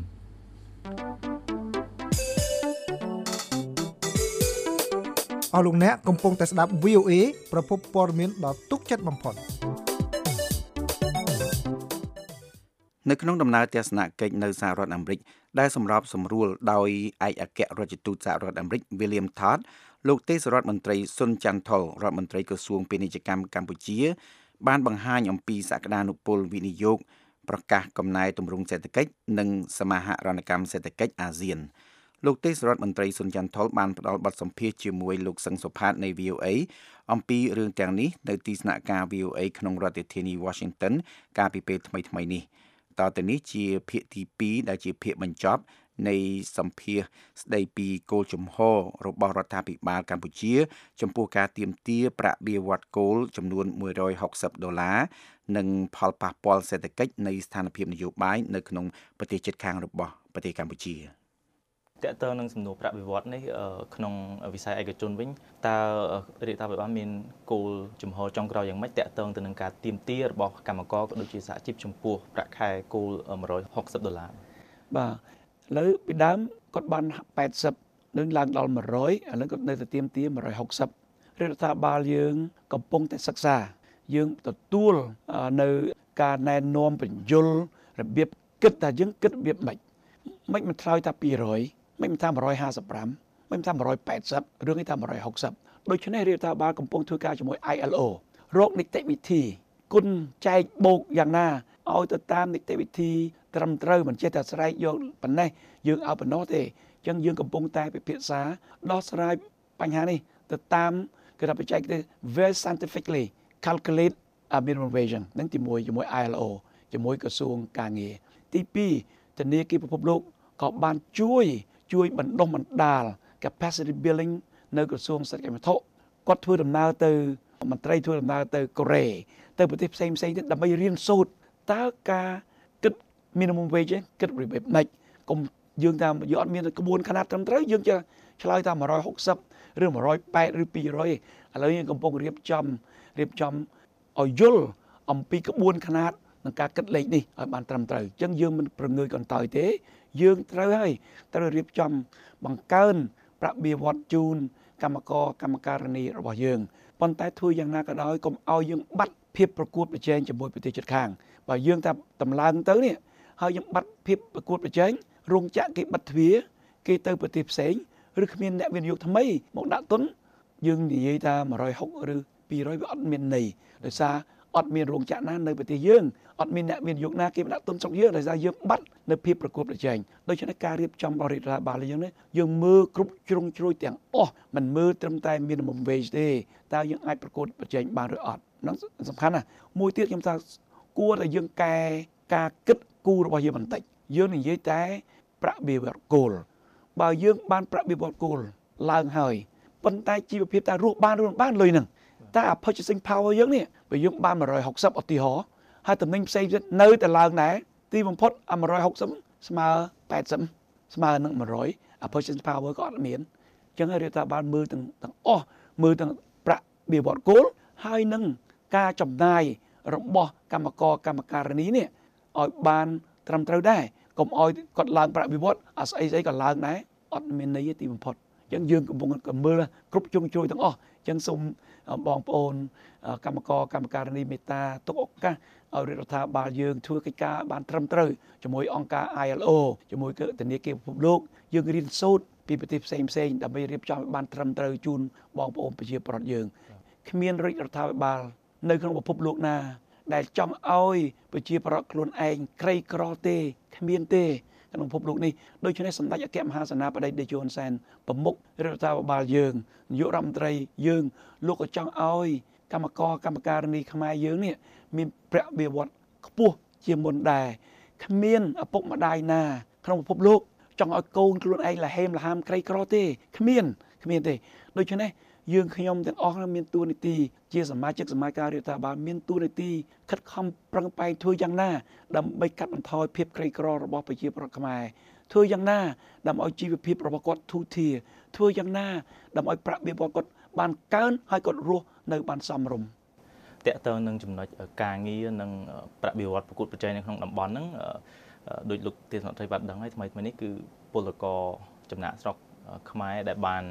អស់លោកអ្នកកំពុងតែស្ដាប់ វី អូ เอ ប្រភពព័ត៌មានដ៏ទុកចិត្តបំផុតនៅក្នុងដំណើរទស្សនកិច្ចនៅសហរដ្ឋអាមេរិកដែលសម្របសម្រួលដោយឯកអគ្គរដ្ឋទូតសហរដ្ឋអាមេរិក William Todd លោកទេសរដ្ឋមន្ត្រីស៊ុនច័ន្ទថុលរដ្ឋមន្ត្រីក្រសួងពាណិជ្ជកម្មកម្ពុជាបានបង្ហាញអំពីសក្តានុពលវិនិយោគប្រកាសកំណែទម្រង់សេដ្ឋកិច្ចនិងសមាហរណកម្មសេដ្ឋកិច្ចអាស៊ានលោកទេសរដ្ឋមន្ត្រីស៊ុនច័ន្ទថុលបានផ្ដល់បទសម្ភាសន៍ជាមួយលោកសឹងសុផាតនៃ វី អូ អេ អំពីរឿងទាំងនេះនៅទីស្នាក់ការ វី អូ អេ ក្នុងរដ្ឋធានី Washington កាលពីពេលថ្មីៗនេះតទៅនេះជាភាគទីពីរដែលជាភាគបញ្ចប់នៃសម្ភាសន៍ស្ដីពីគោលជំហររបស់រដ្ឋាភិបាលកម្ពុជាចំពោះការទាមទារប្រាក់បៀវត្សគោលចំនួនមួយរយហុកសិបដុល្លារនិងផលប៉ះពាល់សេដ្ឋកិច្ចនៃស្ថានភាពនយោបាយនៅក្នុងប្រទេសជិតខាងរបស់ប្រទេសកម្ពុជាតើតើនឹងសំណួរប្រាក់បៀវត្សនេះក្នុងវិស័យឯកជនវិញតើរាជរដ្ឋាភិបាលមានគោលជំហរចុងក្រោយយ៉ាងម៉េចតើតើទៅនឹងការទាមទាររបស់កម្មករក៏ដូចជាសហជីពចំពោះប្រាក់ខែគោលមួយរយហុកសិបដុល្លារបាទឥឡូវពីដើមគាត់បានแปดสิบនឹងឡើងដល់មួយរយឥឡូវគាត់នៅតែទាមទារមួយរយហុកសិបរដ្ឋាភិបាលយើងកំពុងតែសិក្សាយើងទទួលនៅការណែនាំបញ្យលរបៀបគិតថាយើងគិតរបៀបម៉េចមិនមិនឆ្លើយថាពីររយមិនថាមួយរយห้าสิบห้าមិនថាមួយរយแปดสิบរឿងនេះថាមួយរយហុកសិបដូច្នេះរដ្ឋាភិបាលកំពុងធ្វើការជាមួយ ไอ แอล โอ រកនីតិវិធីគុណចែកបូកយ៉ាងណាឲ្យទៅតាមនីតិវិធីត្រឹមត្រូវមិនចេះតែស្រែកយកប៉ុណ្ណេះយើងឲ្យប៉ុណ្ណោះទេអញ្ចឹងយើងកំពុងតែពិភាក្សាដោះស្រាយបញ្ហានេះទៅតាមគេថាបច្ចេកទេស very scientifically calculate a minimum wage នឹងទីមួយជាមួយ ไอ แอล โอ ជាមួយក្រសួងការងារទីពីរធនាគារពិភពលោកក៏បានជួយជួយបណ្ដុះបណ្ដាល capacity building នៅក្រសួងសេដ្ឋកិច្ចវត្ថុគាត់ធ្វើដំណើរទៅមន្ត្រីធ្វើដំណើរទៅកូរ៉េទៅប្រទេសផ្សេងផ្សេងទៀតដើម្បីរៀនសូត្រតើការគិត minimum wage គិតរបៀបម៉េចកុំយើងថាយើងអត់មានក្បួនខ្នាតត្រឹមត្រូវយើងจะឆ្លើយថាមួយរយហុកសិបឬមួយរយแปดឬពីររយឥឡូវយើងកំពុងរៀបចំរៀបចំឲ្យយល់អំពីក្បួនខ្នាតនឹងការគិតលេខនេះឲ្យបានត្រឹមត្រូវអញ្ចឹងយើងមិនប្រងើយកន្តើយទេយើងត្រូវហើយត្រូវរៀបចំបង្កើនប្រាក់បៀវត្សជូនកម្មករកម្មការិនីរបស់យើងប៉ុន្តែធ្វើយ៉ាងណាក៏ដោយកុំឲ្យយើងបាត់ភាពប្រកួតប្រជែងជាមួយប្រទេសជិតខាងបើយើងថាតម្លើងទៅនេះហើយយើងបាត់ភាពប្រកួតប្រជែងរោងចក្រគេបិទទ្វារគេទៅប្រទេសផ្សេងឬគ្មានអ្នកវិនិយោគថ្មីមកដាក់ទុនយើងនិយាយថាមួយរយហុកឬពីររយវាអត់មានន័យដោយសារអត់មានរោងចក្រណានៅប្រទេសយើងអត់មានអ្នកវិនិយោគណាគេដាក់ទុនស្រុកយើងដោយសារយើងបាត់នៅភាពប្រកួតប្រជែងដូច្នេះការរៀបចំរបស់រដ្ឋាភិបាលយើងនេះយើងមើលគ្រប់ជ្រុងជ្រោយទាំងអស់មិនមើលត្រឹមតែ minimum wage ទេតើយើងអាចប្រកួតប្រជែងបានឬអត់ហ្នឹងសំខាន់ណាស់មួយទៀតខ្ញុំថាគួរតែយើងកែការគិតគូររបស់យើងបន្តិចយើងនិយាយតែប្រាក់បៀវត្សគោលបើយើងបានប្រាក់បៀវត្សគោលឡើងហើយប៉ុន្តែជីវភាពតែរស់បានឬមិនបានលុយហ្នឹងតែ purchasing power យើងនេះបើយើងបានមួយរយហុកសិបឧទាហរណ៍ហើយតំណែងផ្សេងទៀតនៅតែឡើងដែរទីបំផុតអាមួយរយហុកសិបស្មើแปดสิบស្មើនឹងមួយរយអា purchasing power ក៏អត់មានអញ្ចឹងហើយរដ្ឋាភិបាលមើលទាំងទាំងអស់មើលទាំងប្រាក់បៀវត្សគោលហើយនឹងការចំណាយរបស់កម្មករកម្មការិនីនេះឲ្យបានត្រឹមត្រូវដែរកុំឲ្យគាត់ឡើងប្រាក់បៀវត្សអាស្អីស្អីក៏ឡើងដែរអត់មានន័យទេទីបំផុតអញ្ចឹងយើងកំពុងតែមើលគ្រប់ជ្រុងជ្រោយទាំងអស់អញ្ចឹងសូមបងប្អូនកម្មករកម្មការិនីមេត្តាទុកឱកាសឲ្យរដ្ឋាភិបាលយើងធ្វើកិច្ចការបានត្រឹមត្រូវជាមួយអង្គការ ไอ แอล โอ ជាមួយធនាគារពិភពលោកយើងរៀនសូត្រពីប្រទេសផ្សេងផ្សេងដើម្បីរៀបចំឲ្យបានត្រឹមត្រូវជូនបងប្អូនប្រជាពលរដ្ឋយើងគ្មានរាជរដ្ឋាភិបាលនៅក្នុងពិភពលោកណាដែលចង់ឲ្យប្រជាពលរដ្ឋខ្លួនឯងក្រីក្រទេគ្មានទេក្នុងពិភពលោកនេះដូច្នេះសម្ដេចអគ្គមហាសេនាបតីតេជោហ៊ុនសែនប្រមុខរដ្ឋាភិបាលយើងនាយករដ្ឋមន្ត្រីយើងលោកក៏ចង់ឲ្យកម្មករកម្មការិនីខ្មែរយើងនេះមានប្រាក់បៀវត្សខ្ពស់ជាមុនដែរគ្មានឪពុកម្ដាយណាក្នុងពិភពលោកចង់ឲ្យកូនខ្លួនឯងលហេមលហាមក្រីក្រទេគ្មានគ្មានទេដូច្នេះយើងខ្ញុំទាំងអស់មានតួនាទីជាសមាជិកសមាគមរដ្ឋាភិបាលមានតួនាទីខិតខំប្រឹងប្រែងធ្វើយ៉ាងណាដើម្បីកាត់បន្ថយភាពក្រីក្ររបស់ប្រជាពលរដ្ឋខ្មែរធ្វើយ៉ាងណាដើម្បីឲ្យជីវភាពរបស់គាត់ធូរធារធ្វើយ៉ាងណាដើម្បីឲ្យប្រាក់បៀវត្សគាត់បានកើនហើយគាត់រស់នៅបានសមរម្យតើតើនឹងចំណុចការងារនិងប្រាក់បៀវត្សប្រកួតប្រជែងនៅក្នុងតំបន់ហ្នឹងដោយលោកទេសរដ្ឋីបានដឹងហើយថ្មីថ្មីនេះគឺពលករចំណាក់ស្រុកខ្មែរដែលបាន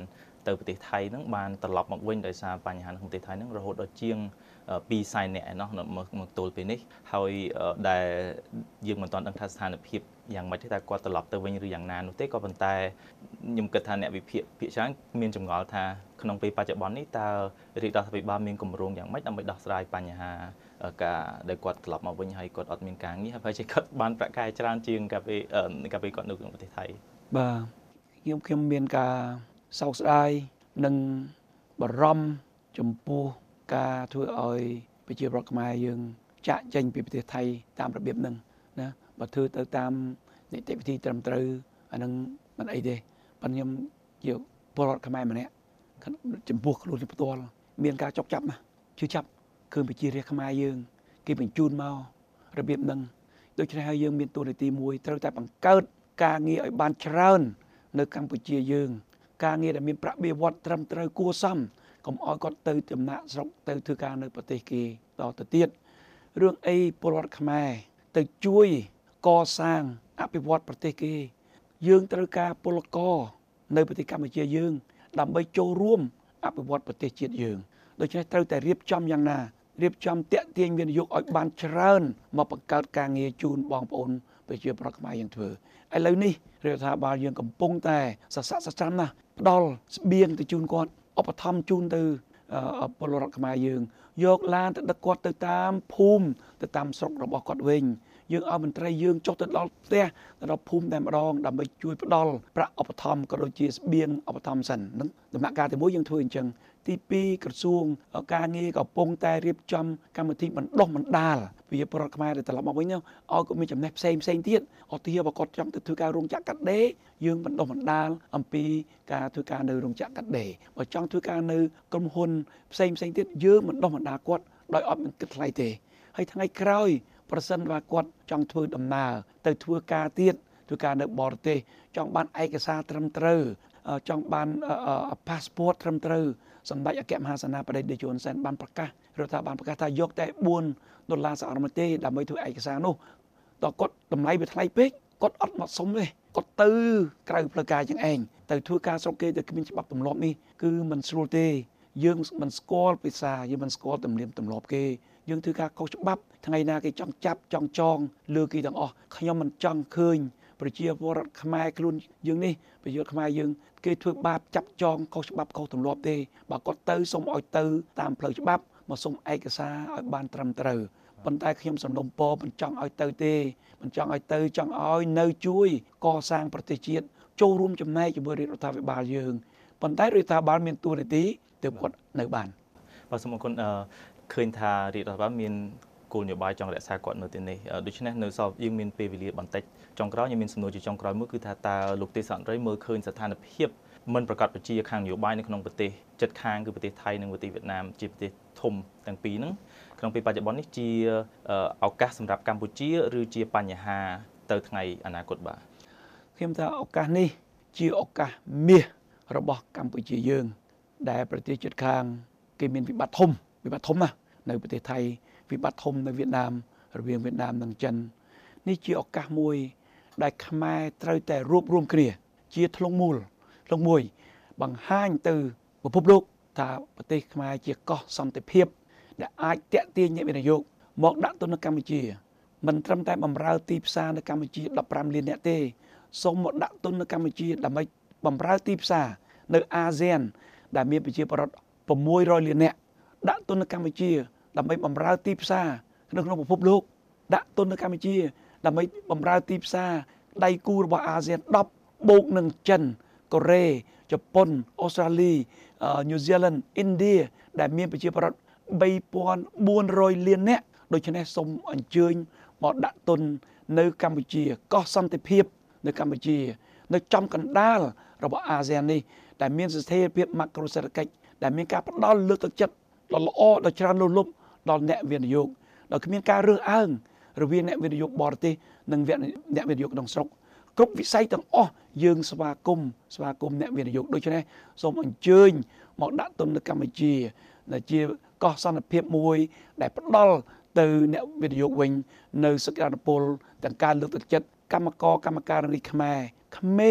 ទៅប្រទេសថៃហ្នឹងបានត្រឡប់មកវិញដោយសារបញ្ហាក្នុងប្រទេសថៃហ្នឹងរហូតដល់ជាងពីរសែននាក់ឯណោះមកមកទល់ពេលនេះហើយដែលយើងមិនទាន់ដឹងថាស្ថានភាពយ៉ាងម៉េចទេតែគាត់ត្រឡប់ទៅវិញឬយ៉ាងណានោះទេក៏ប៉ុន្តែខ្ញុំគិតថាអ្នកវិភាគភាគច្រើនមានចម្ងល់ថាក្នុងពេលបច្ចុប្បន្ននេះតើរាជរដ្ឋាភិបាលមានគម្រោងយ៉ាងម៉េចដើម្បីដោះស្រាយបញ្ហាការដែលគាត់ត្រឡប់មកវិញហើយគាត់អត់មានការងារហើយជាគាត់បានប្រាក់ខែច្រើនជាងកាលពេលកាលពេលគាត់នៅក្នុងប្រទេសថៃបាទខ្ញុំខ្ញុំមានការសោកស្ដាយនិងបារម្ភចំពោះការធ្វើឲ្យប្រជាពលរដ្ឋខ្មែរយើងចាក់ចេញពីប្រទេសថៃតាមរបៀបហ្នឹងណាបើធ្វើទៅតាមនីតិវិធីត្រឹមត្រូវអានឹងមិនអីទេប៉ុន្តែខ្ញុំជាពលរដ្ឋខ្មែរម្នាក់ចំពោះខ្លួនផ្ទាល់មានការចុកចាប់ណាជឿចាប់គឺប្រជារាស្ត្រខ្មែរយើងគេបញ្ជូនមករបៀបហ្នឹងដូច្នេះហើយយើងមានតួនាទីមួយត្រូវតែបង្កើតការងារឲ្យបានច្រើននៅកម្ពុជាយើងការងារដែលមានប្រាក់បៀវត្សត្រឹមត្រូវគួរសមកុំឲ្យគាត់ទៅចំណាក់ស្រុកទៅធ្វើការនៅប្រទេសគេតទៅទៀតរឿងអីពលរដ្ឋខ្មែរទៅជួយកសាងអភិវឌ្ឍប្រទេសគេយើងត្រូវការពលករនៅប្រទេសកម្ពុជាយើងដើម្បីចូលរួមអភិវឌ្ឍប្រទេសជាតិយើងដូច្នេះត្រូវតែរៀបចំយ៉ាងណារៀបចំតាក់ទាញវិនិយោគឲ្យបានច្រើនមកបង្កើតការងារជូនបងប្អូនប្រជាពលរដ្ឋខ្មែរយើងធ្វើឥឡូវនេះរដ្ឋាភិបាលយើងកំពុងតែសស័កសស្រាំណាផ្ដល់ស្បៀងទៅជូនគាត់ឧបត្ថម្ភជូនទៅពលរដ្ឋខ្មែរយើងយកឡានទៅដឹកគាត់ទៅតាមភូមិទៅតាមស្រុករបស់គាត់វិញយើងឲ្យមន្ត្រីយើងចុះទៅដល់ផ្ទះទៅដល់ភូមិតែម្ដងដើម្បីជួយផ្ដល់ប្រាក់ឧបត្ថម្ភក៏ដូចជាស្បៀងឧបត្ថម្ភសិនហ្នឹងដំណាក់កាលទីមួយយើងធ្វើអញ្ចឹងទីពីរក្រសួងការងារកំពុងតែរៀបចំកម្មវិធីបណ្ដុះបណ្ដាលវិជាពលរដ្ឋខ្មែរដែលត្រឡប់មកវិញឲ្យគាត់មានចំណេះផ្សេងផ្សេងទៀតឧទាហរណ៍បើគាត់ចង់ទៅធ្វើការរោងចក្រកាត់ដេរយើងបណ្ដុះបណ្ដាលអំពីការធ្វើការនៅរោងចក្រកាត់ដេរបើចង់ធ្វើការនៅក្រុមហ៊ុនផ្សេងផ្សេងទៀតយើងបណ្ដុះបណ្ដាលគាត់ដោយអត់មានគិតថ្លៃទេហើយថ្ងៃក្រោយប្រសិនបើគាត់ចង់ធ្វើដំណើរទៅធ្វើការទៀតធ្វើការនៅបរទេសចង់បានឯកសារត្រឹមត្រូវចង់បាន passport ត្រឹមត្រូវសម្ដេចអគ្គមហាសេនាបតីតេជោហ៊ុនសែនបានប្រកាសរដ្ឋាភិបាលប្រកាសថាយកតែបួនដុល្លារសហរដ្ឋអាមេរិកទេដើម្បីធ្វើឯកសារនោះតើគាត់តម្លៃវាថ្លៃពេកគាត់អត់មកសុំទេគាត់ទៅក្រៅផ្លូវការយ៉ាងឯងទៅធ្វើការស្រុកគេទៅគ្មានច្បាប់ទម្លាប់នេះគឺមិនស្រួលទេយើងមិនស្គាល់ភាសាយើងមិនស្គាល់ទំនៀមទម្លាប់គេយើងធ្វើការខុសច្បាប់ថ្ងៃណាគេចង់ចាប់ចង់ចងលើគេទាំងអស់ខ្ញុំមិនចង់ឃើញប្រជាពលរដ្ឋខ្មែរខ្លួនយើងនេះប្រជាពលរដ្ឋខ្មែរយើងគេធ្វើបាបចាប់ចងខុសច្បាប់ខុសទម្លាប់ទេបើគាត់ទៅសូមឲ្យទៅតាមផ្លូវច្បាប់មកសូមឯកសារឲ្យបានត្រឹមត្រូវប៉ុន្តែខ្ញុំសំណូមពរមិនចង់ឲ្យទៅទេមិនចង់ឲ្យទៅចង់ឲ្យនៅជួយកសាងប្រទេសជាតិចូលរួមចំណែកជាមួយរដ្ឋាភិបាលយើងប៉ុន្តែរដ្ឋាភិបាលមានតួនាទីទើបគាត់នៅបានបាទសូមអរគុណឃើញថារដ្ឋាភិបាលមានគោលនយោបាយចង់រក្សាគាត់នៅទីនេះដូច្នេះនៅសល់យើងមានពេលវេលាបន្តិចចុងក្រោយខ្ញុំមានសំណួរជាចុងក្រោយមួយគឺថាតើលោកទេសរដ្ឋមន្ត្រីមើលឃើញស្ថានភាពមិនប្រកបប្រជាខាងនយោបាយនៅក្នុងប្រទេសជិតខាងគឺប្រទេសថៃនិងប្រទេសវៀតណាមជាប្រទេសធំទាំងពីរហ្នឹងក្នុងពេលបច្ចុប្បន្ននេះជាឱកាសសម្រាប់កម្ពុជាឬជាបញ្ហាទៅថ្ងៃអនាគតបាទខ្ញុំថាឱកាសនេះជាឱកាសមាសរបស់កម្ពុជាយើងដែលប្រទេសជិតខាងគេមានវិបត្តិធំវិបត្តិធំណាស់នៅប្រទេសថៃវិបត្តិធំនៅវៀតណាមរវាងវៀតណាមនិងចិននេះជាឱកាសមួយដែលខ្មែរត្រូវតែរួបរวมគ្នាជាធ្លុងមូលធ្លុងមួយបង្ហាញទៅពិភពលោកថាប្រទេសខ្មែរជាកោះសន្តិភាពដែលអាចតាក់ទាញអ្នកវិនិយោគមកដាក់ទុននៅកម្ពុជាមិនត្រឹមតែបម្រើទីផ្សារនៅកម្ពុជាដប់ប្រាំលានអ្នកទេសូមមកដាក់ទុននៅកម្ពុជាដើម្បីបម្រើទីផ្សារនៅអាស៊ានដែលមានប្រជាពលរដ្ឋ៦រយលានអ្នកដាក់ទុននៅកម្ពុជាដើម្បីបម្រើទីផ្សារនៅក្នុងពិភពលោកដាក់ទុននៅកម្ពុជាដើម្បីបម្រើទីផ្សារដៃគូរបស់អាស៊ានដប់បូកនឹងចិនកូរ៉េជប៉ុនអូស្ត្រាលីញូហ្សេឡង់ឥណ្ឌាដែលមានប្រជាពលរដ្ឋបីពាន់បួនរយលាននាក់ដូច្នេះសូមអញ្ជើញមកដាក់ទុននៅកម្ពុជាកោះសន្តិភាពនៅកម្ពុជានៅចំកណ្ដាលរបស់អាស៊ាននេះដែលមានស្ថិរភាពម៉ាក្រូសេដ្ឋកិច្ចដែលមានការផ្ដល់លើកទឹកចិត្តដ៏ល្អដ៏ច្រើនលើសលប់ដល់អ្នកវិនិយោគដោយគ្មានការរើសអើងរវាងអ្នកវិនិយោគបរទេសនិងអ្នកវិនិយោគក្នុងស្រុកគ្រប់វិស័យទាំងអស់យើងស្វាគមន៍ស្វាគមន៍អ្នកវិនិយោគដូច្នេះសូមអញ្ជើញមកដាក់ទុននៅកម្ពុជាដែលជាកោះសន្តិភាពមួយដែលផ្ដល់ទៅអ្នកវិនិយោគវិញនៅសក្តានុពលទាំងការលើកទឹកចិត្តកម្មករកម្មការិនីខ្មែរក្មេង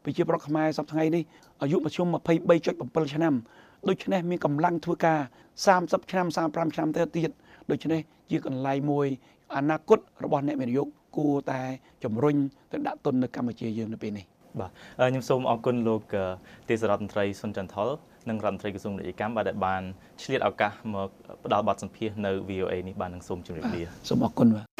ប្រជាប្រដ្ឋខ្មែរសប្តាហ៍ថ្ងៃនេះអាយុមធ្យម ยี่สิบสามจุดเจ็ด ឆ្នាំដូច្នេះមានកម្លាំងធ្វើការสามสิบឆ្នាំสามสิบห้าឆ្នាំទៅទៀតដូច្នេះជាកន្លែងមួយអនាគតរបស់អ្នកវិនិយោគគួរតែជំរុញទៅដាក់ទុននៅកម្ពុជាយើងនៅពេលនេះបាទខ្ញុំសូមអរគុណលោកទេសរដ្ឋមន្ត្រីសុនចន្ទថុលនិងរដ្ឋមន្ត្រីក្រសួងពាណិជ្ជកម្មបាទដែលបានឆ្លៀតឱកាសមកផ្ដល់បទសម្ភាសន៍នៅ វី អូ เอ នេះបាទនឹងសូមជម្រាបលាសូមអរគុណបាទ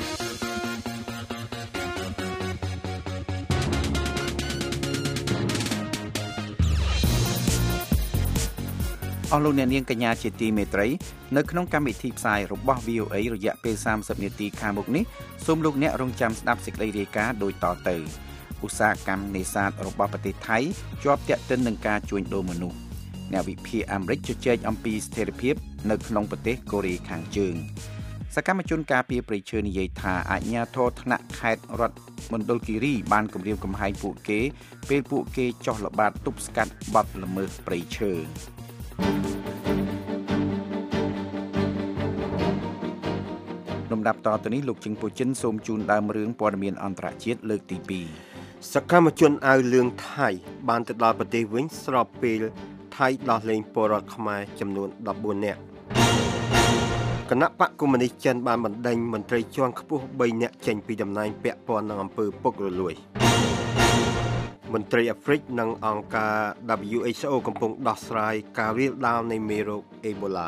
អស់លោកអ្នកនាងកញ្ញាជាទីមេត្រីនៅក្នុងកម្មវិធីផ្សាយរបស់ វី អូ เอ រយៈពេលសាមសិបនាទីខាងមុខនេះសូមលោកអ្នករងចាំស្ដាប់សេចក្តីរាយការណ៍ដូចតទៅឧស្សាហកម្មនេសាទរបស់ប្រទេសថៃជាប់ទាក់ទិននឹងការជួញដូរមនុស្សអ្នកវិភាគអាមេរិកជជែកអំពីស្ថិរភាពនៅក្នុងប្រទេសកូរ៉េខាងជើងសកម្មជនការពារព្រៃឈើនិយាយថាអាជ្ញាធរថ្នាក់ខេត្តរដ្ឋមណ្ឌលគិរីបានគម្រាមកំហែងពួកគេពេលពួកគេចោះល្បាតទប់ស្កាត់បទល្មើសព្រៃឈើលំដាប់តទៅនេះលោកជឹងពូចិនសូមជូនដើមរឿងព័ត៌មានអន្តរជាតិលើកទីពីរសកម្មជនអាវលឿងថៃបានទៅដល់ប្រទេសវិញស្របពេលថៃដោះលែងពលរដ្ឋខ្មែរចំនួនដប់បួននាក់គណៈបកកុម្មុយនីសចិនបានបណ្ដេញមន្ត្រីជាន់ខ្ពស់បីនាក់ចេញពីតំណែងពាក់ព័ន្ធនឹងអំពើពុករលួយមន្ត្រីអាហ្វ្រិកនិងអង្គការ ดับเบิลยู เอช โอ កំពុងដោះស្រាយការរាលដាលនៃមេរោគអេបូឡា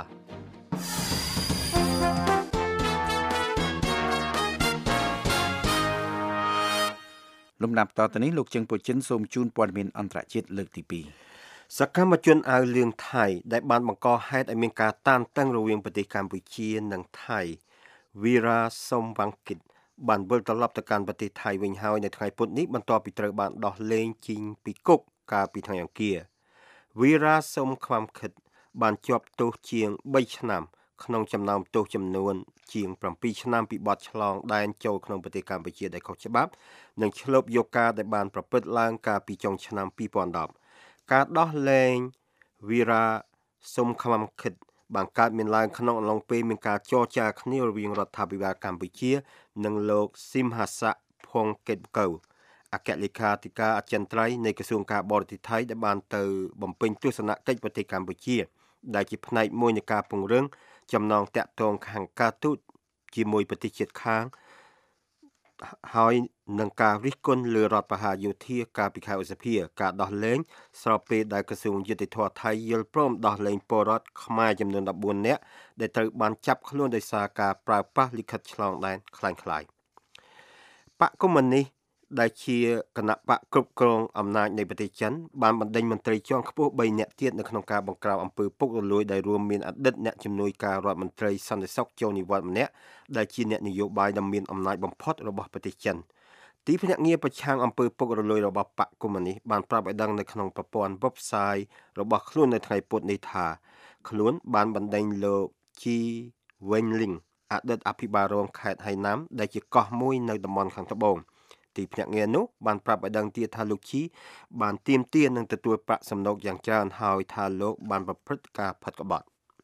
លំដាប់តទៅនេះលោកជឹងពូចិនសូមជូនព័ត៌មានអន្តរជាតិលើកទីពីរសកម្មជនអាវលឿងថៃដែលបានបង្កហេតុឲ្យមានការតានតឹងរវាងប្រទេសកម្ពុជានិងថៃវីរ៉ាសុំវ៉ាន់គិតបានវិលត្រឡប់ទៅកាន់ប្រទេសថៃវិញហើយនៅថ្ងៃពុធនេះបន្ទាប់ពីត្រូវបានដោះលែងចេញពីគុកកាលពីថ្ងៃអង្គារវីរ៉ាសុំខ្វាំខិតបានជាប់ទោសជាងបីឆ្នាំក្នុងចំណោមទោសចំនួនជាងbảyឆ្នាំពីបទឆ្លងដែនចូលក្នុងប្រទេសកម្ពុជាដែលខុសច្បាប់និងឆ្លប់យកការដែលបានប្រព្រឹត្តឡើងកាលពីចុងឆ្នាំពីរពាន់ដប់ការដោះលែងវីរ៉ាសុំខ្វាំខិតបានកើតមានឡើងក្នុងអំឡុងពេលមានការចរចាគ្នារវាងរដ្ឋាភិបាលកម្ពុជានិងលោកស៊ីមហាសាក់ផុងកេតកៅអគ្គលេខាធិការអចិន្ត្រៃយ៍នៃក្រសួងការបរទេសថៃដែលបានទៅបំពេញទស្សនកិច្ចប្រទេសកម្ពុជាដែលជាផ្នែកមួយនៃការពង្រឹងចំណងតាក់ទងខាងការទូតជាមួយប្រទេសជិតខាងហើយនឹងការរិះគន់លើរដ្ឋប្រហារយោធាកាលពីខែឧសភាការដោះលែងស្របពេលដែលក្រសួងយុតិធធម៌ថៃយល់ព្រមដោះលែងពលរដ្ឋខ្មែរចំនួនដប់បួននាក់ដែលត្រូវបានចាប់ខ្លួនដោយសារការប្រើប្រាស់លិខិតឆ្លងដែនคล้ายៗបកកុម្មុយនីសដែលជាគណៈបកគ្រប់គ្រងអំណាចនៃប្រទេសចិនបានបណ្ដេញមន្ត្រីជាន់ខ្ពស់បីនាក់ទៀតនៅក្នុងការបង្ក្រាបអំពើពុករលួយដែលរួមមានអតីតអ្នកជំនួយការរដ្ឋមន្ត្រីសន្តិសុខចូលនិវត្តន៍ម្នាក់ដែលជាអ្នកនយោបាយដ៏មានអំណាចបំផុតរបស់ប្រទេសចិនទីភ្នាក់ងារប្រឆាំងអំពើពុករលួយរបស់បកកុម្មុយនីសបានប្រាប់ឲ្យដឹងនៅក្នុងប្រព័ន្ធ website របស់ខ្លួននៅថ្ងៃពុធនេះថាខ្លួនបានបណ្ដេញលោកជីវេងលីងអតីតអភិបាលរងខេត្តហៃណាំដែលជាកោះមួយនៅតំបន់ខាងត្បូងទីភ្នាក់ងារនោះបានប្រាប់ឲ្យដឹងទៀតថាលោកជីបានទាមទារនឹងទទួលប្រាក់សំណូកយ៉ាងច្រើនហើយថាលោកបានប្រព្រឹត្តការផិតក្បត់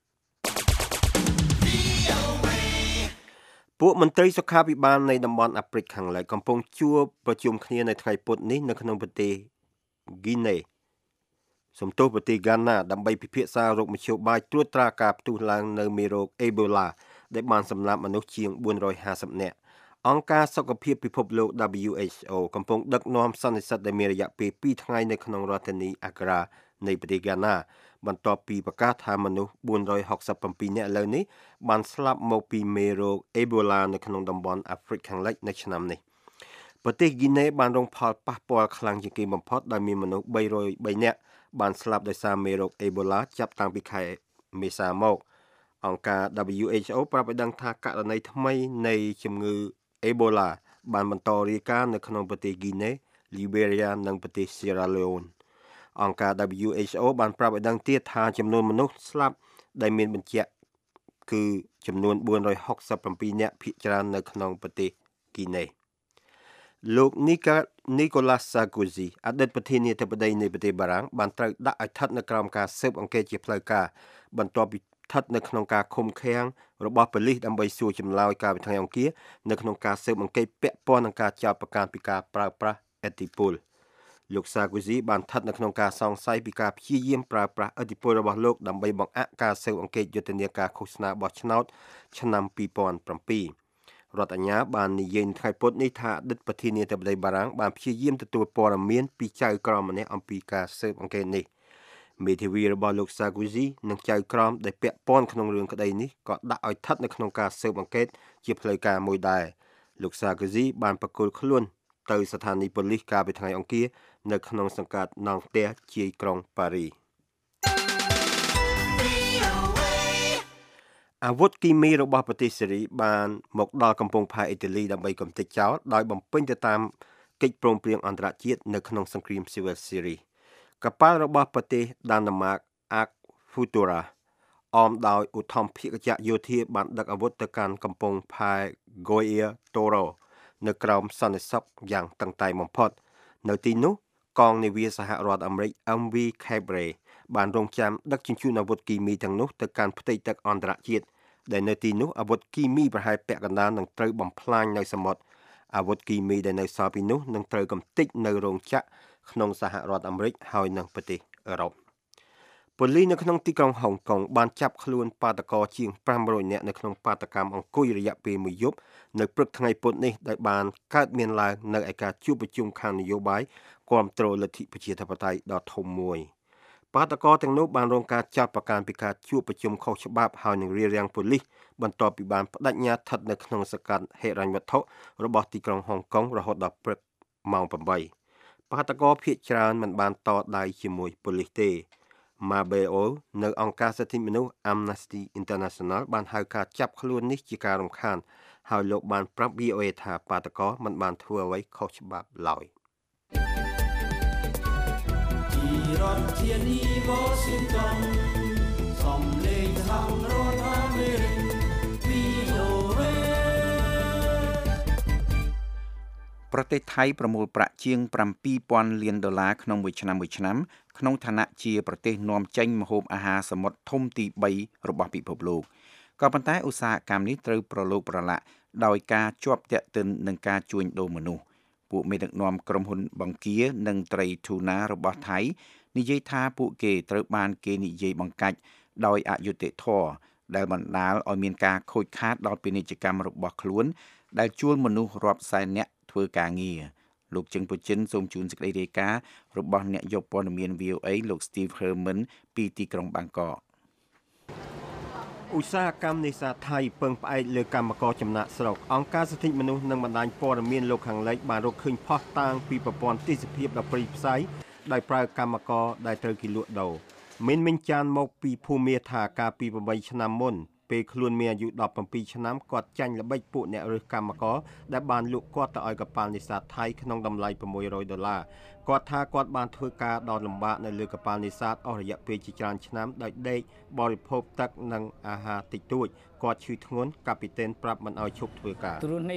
ពួកមន្ត្រីសុខាភិបាលនៃតំបន់អាហ្វ្រិកខាងលិចកំពុងជួបប្រជុំគ្នានៅថ្ងៃពុធនេះនៅក្នុងប្រទេសហ្គីណេសំទោសប្រទេសហ្គាណាដើម្បីពិភាក្សារោគមធ្យោបាយត្រួតត្រាការផ្ទុះឡើងនៅមេរោគអេបូឡាដែលបានសម្លាប់មនុស្សជាងបួនរយห้าสิบនាក់អង្គការសុខភាពពិភពលោក ดับเบิลยู เอช โอ កំពុងដឹកនាំសន្និសីទដែលមានរយៈពេលពីរថ្ងៃនៅក្នុងរដ្ឋធានីអាក្រានៃប្រទេសហ្គាណាបន្ទាប់ពីប្រកាសថាមនុស្សបួនរយหกสิบเจ็ดនាក់ឥឡូវនេះបានស្លាប់មកពីមេរោគអេបូឡានៅក្នុងតំបន់អាហ្វ្រិកខាងលិចនៅឆ្នាំនេះប្រទេសហ្គីណេបានរងផលប៉ះពាល់ខ្លាំងជាងគេបំផុតដោយមានមនុស្សបីរយបីនាក់បានស្លាប់ដោយសារមេរោគអេបូឡាចាប់តាំងពីខែមេសាមកអង្គការ ดับเบิลยู เอช โอ ប្រាប់ឲ្យដឹងថាករណីថ្មីនៃជំងឺអេបូឡាបានបន្តរាយការណ៍នៅក្នុងប្រទេសហ្គីណេ លីបេរីយ៉ានិងប្រទេសស៊ីរ៉ាឡេអូនអង្គការ ดับเบิลยู เอช โอ បានប្រាប់ឲ្យដឹងទៀតថាចំនួនមនុស្សស្លាប់ដែលមានបញ្ជាក់គឺចំនួនបួនរយหกสิบเจ็ดនាក់ភាគច្រើននៅក្នុងប្រទេសហ្គីណេលោកនីកានីកូឡាសាកូស៊ីអតីតប្រធានាធិបតីនៃប្រទេសបារាំងបានត្រូវដាក់ឲ្យស្ថិតនៅក្រោមការស៊ើបអង្កេតជាផ្លូវការបន្ទាប់ពីស្ថិតនៅក្នុងការឃុំឃាំងរបស់ប៉ូលីសដើម្បីសួរចម្លើយកាលពីថ្ងៃអង្គារនៅក្នុងការស៊ើបអង្កេតពាក់ព័ន្ធនឹងការចោទប្រកាន់ពីការប្រើប្រាស់ឥទ្ធិពលលោកសាគូស៊ីបានស្ថិតនៅក្នុងការសង្ស័យពីការព្យាយាមប្រើប្រាស់ឥទ្ធិពលរបស់លោកដើម្បីបង្អាក់ការស៊ើបអង្កេតយុទ្ធនាការឃោសនាបោះឆ្នោតឆ្នាំពីរពាន់bảyរដ្ឋអាជ្ញាបាននិយាយថ្ងៃពុធនេះថាអតីតប្រធានាធិបតីបារាំងបានព្យាយាមទទួលព័ត៌មានពីចៅក្រមម្នាក់អំពីការស៊ើបអង្កេតនេះមេធាវីរបស់លោកសាគូស៊ីនិងចៅក្រមដែលពាក់ព័ន្ធក្នុងរឿងក្តីនេះក៏ដាក់ឲ្យស្ថិតនៅក្នុងការស៊ើបអង្កេតជាផ្លូវការមួយដែរលោកសាគូស៊ីបានប្រគល់ខ្លួនទៅស្ថានីយ៍ប៉ូលីសកាលពីថ្ងៃអង្គារនៅក្នុងសង្កាត់ណង់ទែជាយក្រុងប៉ារីអាវុធគីមីរបស់ប្រទេសសេរីបានមកដល់កំពង់ផែអ៊ីតាលីដើម្បីកំទេចចោលដោយបំពេញទៅតាមកិច្ចព្រមព្រៀងអន្តរជាតិនៅក្នុងសង្គ្រាមស៊ីវិលសេរីកប៉ាល់របស់ប្រទេសដាណឺម៉ាក Ark Futura អមដោយឧទ្ធម្ភាគចក្រយោធាបានដឹកអាវុធទៅកាន់កំពង់ផែ Goia Toro នៅក្រោមសន្តិសុខយ៉ាងតឹងតែងបំផុតនៅទីនោះកងនាវាសហរដ្ឋអាមេរិក em vê Cabre បានរងចាំដឹកជញ្ជូនអាវុធគីមីទាំងនោះទៅកាន់ផ្ទៃទឹកអន្តរជាតិដែលនៅទីនោះអាវុធគីមីប្រហែលពាក់កណ្ដាលនឹងត្រូវបំផ្លាញនៅសមុទ្រអាវុធគីមីដែលនៅសល់ពីនោះនឹងត្រូវកំទេចនៅរោងចក្រក្នុងសហរដ្ឋអាមេរិកហើយនិងប្រទេសអឺរ៉ុបប៉ូលីសនៅក្នុងទីក្រុងហុងកុងបានចាប់ខ្លួនបាតកោជាងfive hundredនាក់នៅក្នុងបាតកម្មអង្គុយរយៈពេលមួយយប់នៅព្រឹកថ្ងៃពុធនេះដែលបានកើតមានឡើងនៅឯការជួបប្រជុំខាងនយោបាយគាំទ្រលទ្ធិប្រជាធិបតេយ្យដ៏ធំមួយបាតកោទាំងនោះបានរងការចាប់ប្រកាន់ពីការជួបប្រជុំខុសច្បាប់ហើយនឹងរារាំងប៉ូលីសបន្ទាប់ពីបានបដិញ្ញាស្ថិតនៅក្នុងសង្កាត់ហិរញ្ញវត្ថុរបស់ទីក្រុងហុងកុងរហូតដល់ព្រឹកម៉ោងeightបាតកោភាគច្រើនមិនបានតដៃជាមួយប៉ូលីសទេ Mabeo នៅអង្គការសិទ្ធិមនុស្ស Amnesty International បានហៅការចាប់ខ្លួននេះជាការរំខានហើយលោកបានប្រាប់ V O A ថាបាតកោមិនបានធ្វើអ្វីខុសច្បាប់ឡើយរដ្ឋធានី Washington សំឡេងសហរដ្ឋអាមេរិក V O A ប្រទេសថៃប្រមូលប្រាក់ជាងseven thousandលានដុល្លារក្នុងមួយឆ្នាំមួយឆ្នាំក្នុងឋានៈជាប្រទេសនាំចេញម្ហូបអាហារសមុទ្រធំទីthreeរបស់ពិភពលោកក៏ប៉ុន្តែឧស្សាហកម្មនេះត្រូវប្រឡូកប្រឡាក់ដោយការជាប់ទាក់ទិននឹងការជួញដូរមនុស្សពួកមេដឹកនាំក្រុមហ៊ុនបង្គានិងត្រីទូណារបស់ថៃនិយាយថាពួកគេត្រូវបានគេនិយាយបង្កាច់ដោយអយុត្តិធម៌ដែលបណ្ដាលឲ្យមានការខូចខាតដល់ពាណិជ្ជកម្មរបស់ខ្លួនដែលជួលមនុស្សរាប់សែននាក់ធ្វើការងារលោកជឹងពុជិនសូមជូនសេចក្តីរាយការណ៍របស់អ្នកយកព័ត៌មាន V O A លោក Steve Herman ពីទីក្រុងបាងកកឧស្សាហកម្មនេសាទថៃពឹងផ្អែកលើកម្មករចំណាក់ស្រុកអង្គការសិទ្ធិមនុស្សនិងបណ្ដាញព័ត៌មានលោកខាងលិចបានរកឃើញផុសតាងពីប្រព័ន្ធទេសភាពដ៏ព្រៃផ្សៃដោយប្រើកម្មករដែលត្រូវគេលក់ដូរមានមិញចានមកពីភូមិមាថាកាលពីeightឆ្នាំមុនពេលខ្លួនមានអាយុseventeenឆ្នាំគាត់ចាញ់ល្បិចពួកអ្នករើសកម្មករដែលបានលក់គាត់ទៅឲ្យកប៉ាល់នេសាទថៃក្នុងតម្លៃsix hundredដុល្លារគាត់ថាគាត់បានធ្វើការដ៏លំបាកនៅលើកប៉ាល់នេសាទអស់រយៈពេលជាច្រើនឆ្នាំដោយដេកបរិភោគទឹកនិងអាហារតិចតួចគាត់ឈឺធ្ងន់កាពីតេនប្រាប់មិនឲ្យឈប់ធ្វើការ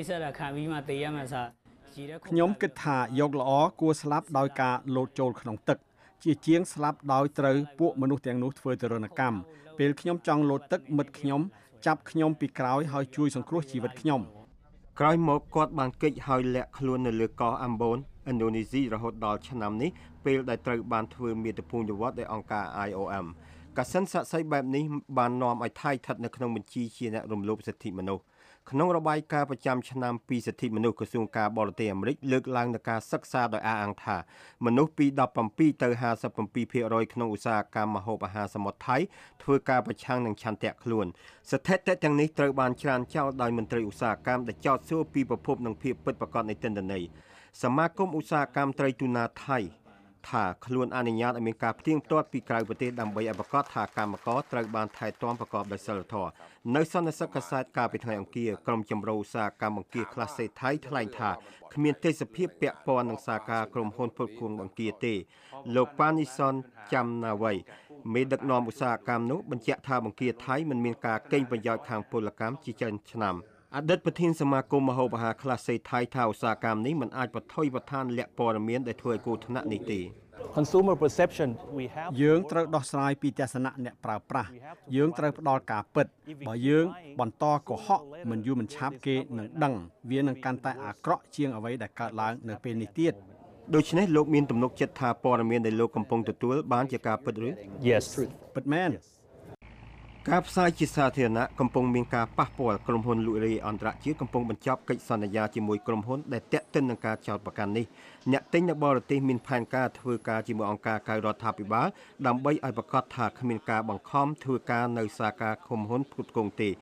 ខ្ញុំគិតថាយកល្អគួរស្លាប់ដោយការលោតចូលក្នុងទឹកជាជាងស្លាប់ដោយត្រូវពួកមនុស្សទាំងនោះធ្វើទរណកម្មពេលខ្ញុំចង់លោតទឹកមិត្តខ្ញុំចាប់ខ្ញុំពីក្រោយហើយជួយសង្គ្រោះជីវិតខ្ញុំក្រោយមកគាត់បានគេចហើយលាក់ខ្លួននៅលើកោះអាំបូនឥណ្ឌូនេស៊ីរហូតដល់ឆ្នាំនេះពេលដែលត្រូវបានធ្វើមាតុភូមិវត្តដោយអង្គការ I O M កាសិនស័ក្តិសិទ្ធិបែបនេះបាននាំឲ្យថៃស្ថិតនៅក្នុងបញ្ជីជាអ្នករំលោភសិទ្ធិមនុស្សក្នុងរបាយការណ៍ប្រចាំឆ្នាំពីសិទ្ធិមនុស្សក្រសួងការបរទេសអាមេរិកលើកឡើងនូវការសិក្សាដោយអះអាងថាមនុស្សពីseventeenទៅfifty-sevenភាគរយ ក្នុងឧស្សាហកម្មម្ហូបអាហារសមុទ្រថៃធ្វើការប្រឆាំងនឹងឆន្ទៈខ្លួនស្ថិតិទាំងនេះត្រូវបានច្រានចោលដោយមន្ត្រីឧស្សាហកម្មដែលចោទសួរពីប្រភពនិងភាពពិតប្រាកដនៃទិន្នន័យសមាគមឧស្សាហកម្មត្រីទូណាថៃថាខ្លួនអនុញ្ញាតឲ្យមានការផ្ទៀងផ្ទាត់ពីក្រៅប្រទេសដើម្បីឲ្យប្រកាសថាកម្មករត្រូវបានថែទាំប្រកបដោយសីលធម៌នៅសន្និសីទកាសែតកាលពីថ្ងៃអង្គារក្រុមជំរៅឧស្សាហកម្មបង្គាខ្លះសេថៃថ្លែងថាគ្មានទេសភាពពាក់ព័ន្ធនឹងសារការក្រុមហ៊ុនផ្គត់ផ្គង់បង្គាទេលោកប៉ានីសុនចាំណាវៃមេដឹកនាំឧស្សាហកម្មនោះបញ្ជាក់ថាបង្គាថៃមិនមានការកេងប្រយោជន៍ខាងពលកម្មជាច្រើនឆ្នាំអតីតប្រធានសមាគមម្ហូបអាហារខ្លះសេថៃថាឧស្សាហកម្មនេះមិនអាចបថុយបន្ថានលក្ខព័ត៌មានដែលធ្វើឲ្យគ្រោះថ្នាក់នេះទេ Consumer perception យើងត្រូវដោះស្រាយពីទស្សនៈអ្នកប្រើប្រាស់យើងត្រូវផ្ដល់ការពិតបើយើងបន្តកុហកមិនយូរមិនឆាប់គេនឹងដឹងវានឹងកាន់តែអាក្រក់ជាងអ្វីដែលកើតឡើងនៅពេលនេះទៀតដូច្នេះលោកមានទំនុកចិត្តថាព័ត៌មានដែលលោកកំពុងទទួលបានជាការពិតឬ Yes ពិតមែនការផ្សាយជាសាធារណៈកំពុងមានការប៉ះពាល់ក្រុមហ៊ុនលក់រាយអន្តរជាតិកំពុងបញ្ចប់កិច្ចសន្យាជាមួយក្រុមហ៊ុនដែលទាក់ទិននឹងការចោទប្រកាន់នេះអ្នកទិញនៅបរទេសមានផែនការធ្វើការជាមួយអង្គការក្រៅរដ្ឋាភិបាលដើម្បីឲ្យប្រកាសថាគ្មានការបង្ខំធ្វើការនៅសាខាក្រុមហ៊ុនផ្គត់ផ្គង់ទេ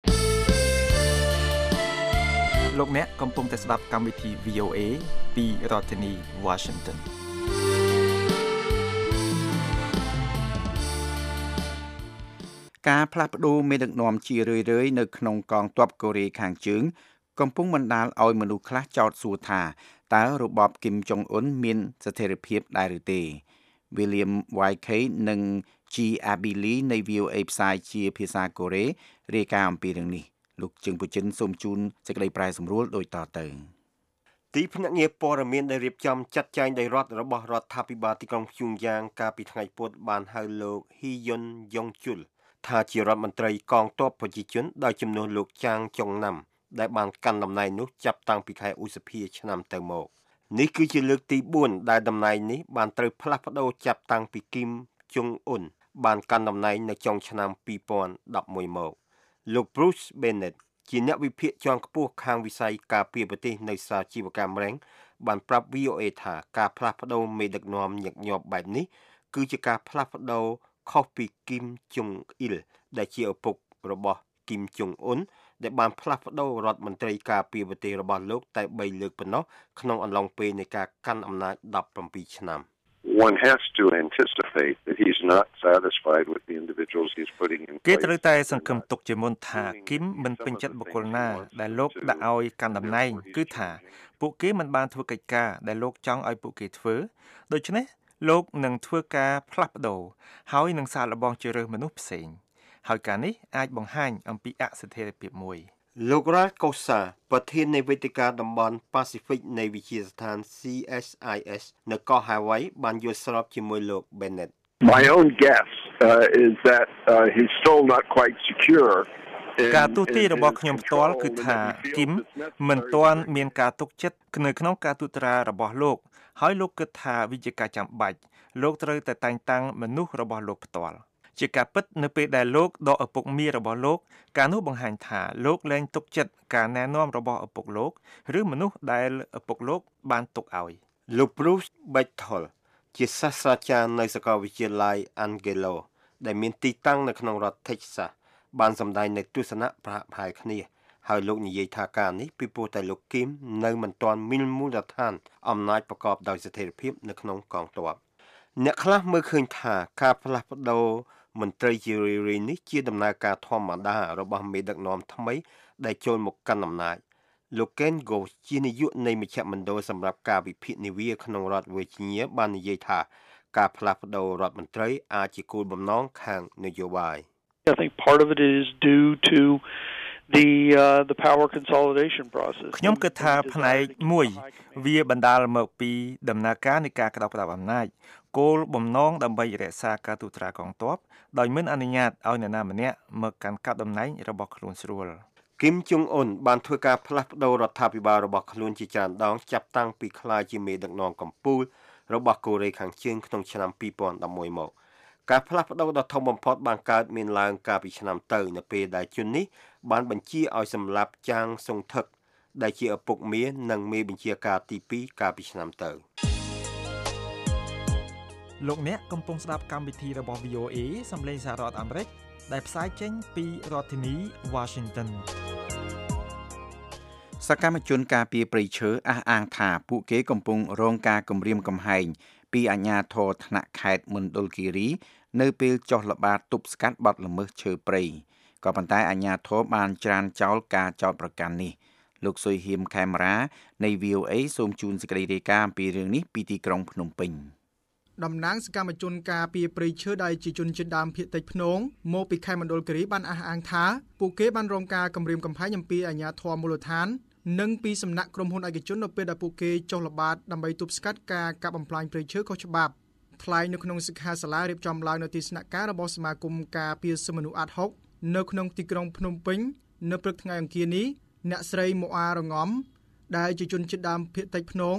លោកអ្នកកំពុងតែស្ដាប់កម្មវិធី វី អូ เอ ពីរដ្ឋធានី Washingtonការផ្លាស់ប្ដូរមេដឹកនាំជារឿយៗនៅក្នុងកងទ័ពកូរ៉េខាងជើងកំពុងបណ្ដាលឲ្យមនុស្សខ្លះចោទសួរថាតើរបបគីមចុងអ៊ុនមានស្ថិរភាពដែរឬទេ William វ៉ៃ ខេ និង G. Abili នៃ វី អូ เอ ផ្សាយជាភាសាកូរ៉េរាយការណ៍អំពីរឿងនេះលោកជើងពជិនសូមជូនសេចក្តីប្រែសម្រួលដូចតទៅទីភ្នាក់ងារព័ត៌មានដែលរៀបចំចាត់ចែងដោយរដ្ឋរបស់រដ្ឋាភិបាលទីក្រុងព្យុងយ៉ាងកាលពីថ្ងៃពុធបានហៅលោក ហ៊ីយុន យ៉ុងជុលថាជារដ្ឋមន្ត្រីកងទ័ពប្រជាជនដោយជំនួសលោកចាងចុងណាំដែលបានកាន់តំណែងនោះចាប់តាំងពីខែឧសភាឆ្នាំទៅមកនេះគឺជាលើកទីបួនដែលតំណែងនេះបានត្រូវផ្លាស់ប្ដូរចាប់តាំងពីគីមចុងអ៊ុនបានកាន់តំណែងនៅចុងឆ្នាំពីរពាន់ដប់មួយមកលោក Bruce Bennett ជាអ្នកវិភាគជាន់ខ្ពស់ខាងវិស័យការពារប្រទេសនៅសាជីវកម្មរ៉េងបានប្រាប់ វី អូ เอ ថាការផ្លាស់ប្ដូរមេដឹកនាំញឹកញាប់បែបនេះគឺជាការផ្លាស់ប្ដូរខុសពីគីមចុងអ៊ីលដែលជាឪពុករបស់គីមចុងអ៊ុនដែលបានផ្លាស់ប្ដូររដ្ឋមន្ត្រីការពារប្រទេសរបស់លោកតែបីលើកប៉ុណ្ណោះក្នុងអំឡុងពេលនៃការកាន់អំណាចដប់ប្រាំពីរឆ្នាំ One has to anticipate that he's not satisfied with the individuals he's putting in place. គេត្រូវតែសង្ឃឹមទុកជាមុនថាគីមមិនពេញចិត្តបុគ្គលណាដែលលោកដាក់ឲ្យកាន់តំណែងគឺថាពួកគេមិនបានធ្វើកិច្ចការដែលលោកចង់ឲ្យពួកគេធ្វើដូច្នេះលោកនឹងធ្វើការផ្លាស់ប្ដូរហើយនឹងសាកល្បងជ្រើសរើសមនុស្សផ្សេងហើយការនេះអាចបង្ហាញអំពីអស្ថិរភាពមួយលោករ៉ាកូសាប្រធាននៃវេទិកាតំបន់ Pacific នៃវិទ្យាស្ថាន C S I S នៅកោះ Hawaii បានយល់ស្របជាមួយលោក Bennett My own guess uh, is that uh, he's still not quite secure ការទូទាយរបស់ខ្ញុំផ្ទាល់គឺថាគីមមិនទាន់មានការទុកចិត្តនៅក្នុងការទូតរារបស់លោកហើយលោកគិតថាវាជាការចាំបាច់លោកត្រូវតែតែងតាំងមនុស្សរបស់លោកផ្ទាល់ជាការពិតនៅពេលដែលលោកដកឪពុកមារបស់លោកការនោះបង្ហាញថាលោកលែងទុកចិត្តការណែនាំរបស់ឪពុកលោកឬមនុស្សដែលឪពុកលោកបានទុកឲ្យលោក Bruce Bechtold ជាសាស្ត្រាចារ្យនៅសាកលវិទ្យាល័យ Angelo ដែលមានទីតាំងនៅក្នុងរដ្ឋ Texas បានសម្ដែងនៅទស្សនៈប្រហាក់ប្រហែលគ្នាហើយលោកនិយាយថាការនេះពីព្រោះតែលោកគីមនៅមិនទាន់មានមូលដ្ឋានអំណាចប្រកបដោយស្ថិរភាពនៅក្នុងកងទ័ពអ្នកខ្លះមើលឃើញថាការផ្លាស់ប្ដូរមន្ត្រីជារឿយៗនេះជាដំណើរការធម្មតារបស់មេដឹកនាំថ្មីដែលចូលមកកាន់អំណាចលោក Ken Go ជានាយកនៃមជ្ឈមណ្ឌលសម្រាប់ការវិភាគនាវាក្នុងរដ្ឋ Virginia បាននិយាយថាការផ្លាស់ប្ដូររដ្ឋមន្ត្រីអាចជាគោលបំណងខាងនយោបាយ I think part of it is due to the uh, the power consolidation process ខ្ញុំគិតថាផ្នែកមួយវាបណ្ដាលមកពីដំណើរការនៃការក្តោបក្តាប់អំណាចគោលបំណងដើម្បីរក្សាការទូតរាកងទ័ពដោយមិនអនុញ្ញាតឲ្យនរណាម្នាក់មកកាន់កាប់តំណែងរបស់ខ្លួនស្រួលគីមចុងអ៊ុនបានធ្វើការផ្លាស់ប្ដូររដ្ឋាភិបាលរបស់ខ្លួនជាច្រើនដងចាប់តាំងពីក្លាយជាមេដឹកនាំកម្ពុជារបស់កូរ៉េខាងជើងក្នុងឆ្នាំពីរពាន់ដប់មួយមកការផ្លាស់ប្ដូរដ៏ធំបំផុតបានកើតមានឡើងកាលពីឆ្នាំទៅនៅពេលដែលជននេះបានបញ្ជាឲ្យសម្លាប់ចាងសុងថឹកដែលជាឪពុកមានិងមេបញ្ជាការទីពីរកាលពីឆ្នាំទៅលោកអ្នកកំពុងស្ដាប់កម្មវិធីរបស់ វី អូ เอ សំឡេងសហរដ្ឋអាមេរិកដែលផ្សាយចេញពីរដ្ឋធានី Washington សកម្មជនការពារព្រៃឈើអះអាងថាពួកគេកំពុងរងការគំរាមកំហែងពីអាជ្ញាធរថ្នាក់ខេត្តមណ្ឌលគិរីនៅពេលចុះល្បាតទប់ស្កាត់បទល្មើសឈើព្រៃក៏ប៉ុន្តែអាជ្ញាធរបានច្រានចោលការចោទប្រកាន់នេះលោកសុយហៀមខេមរានៃ វី អូ เอ សូមជូនសេចក្តីរាយការណ៍អំពីរឿងនេះពីទីក្រុងភ្នំពេញតំណាងសកម្មជនការពារព្រៃឈើដែលជាជនជាតិដើមភាគតិចភ្នងមកពីខេត្តមណ្ឌលគិរីបានអះអាងថាពួកគេបានរងការគំរាមកំហែងអំពីអាជ្ញាធរមូលដ្ឋាននិងពីសំណាក់ក្រុមហ៊ុនឯកជននៅពេលដែលពួកគេចុះល្បាតដើម្បីទប់ស្កាត់ការកាប់បំផ្លាញព្រៃឈើខុសច្បាប់ថ្លែងនៅក្នុងសិក្ខាសាលារៀបចំឡើងនៅទីស្នាក់ការរបស់សមាគមការពារសិទ្ធិមនុស្សអាត់ហុកនៅក្នុងទីក្រុងភ្នំពេញនៅព្រឹកថ្ងៃអង្គារនេះអ្នកស្រីម៉ូអារងំដែលជាជនជាតិដើមភាគតិចភ្នង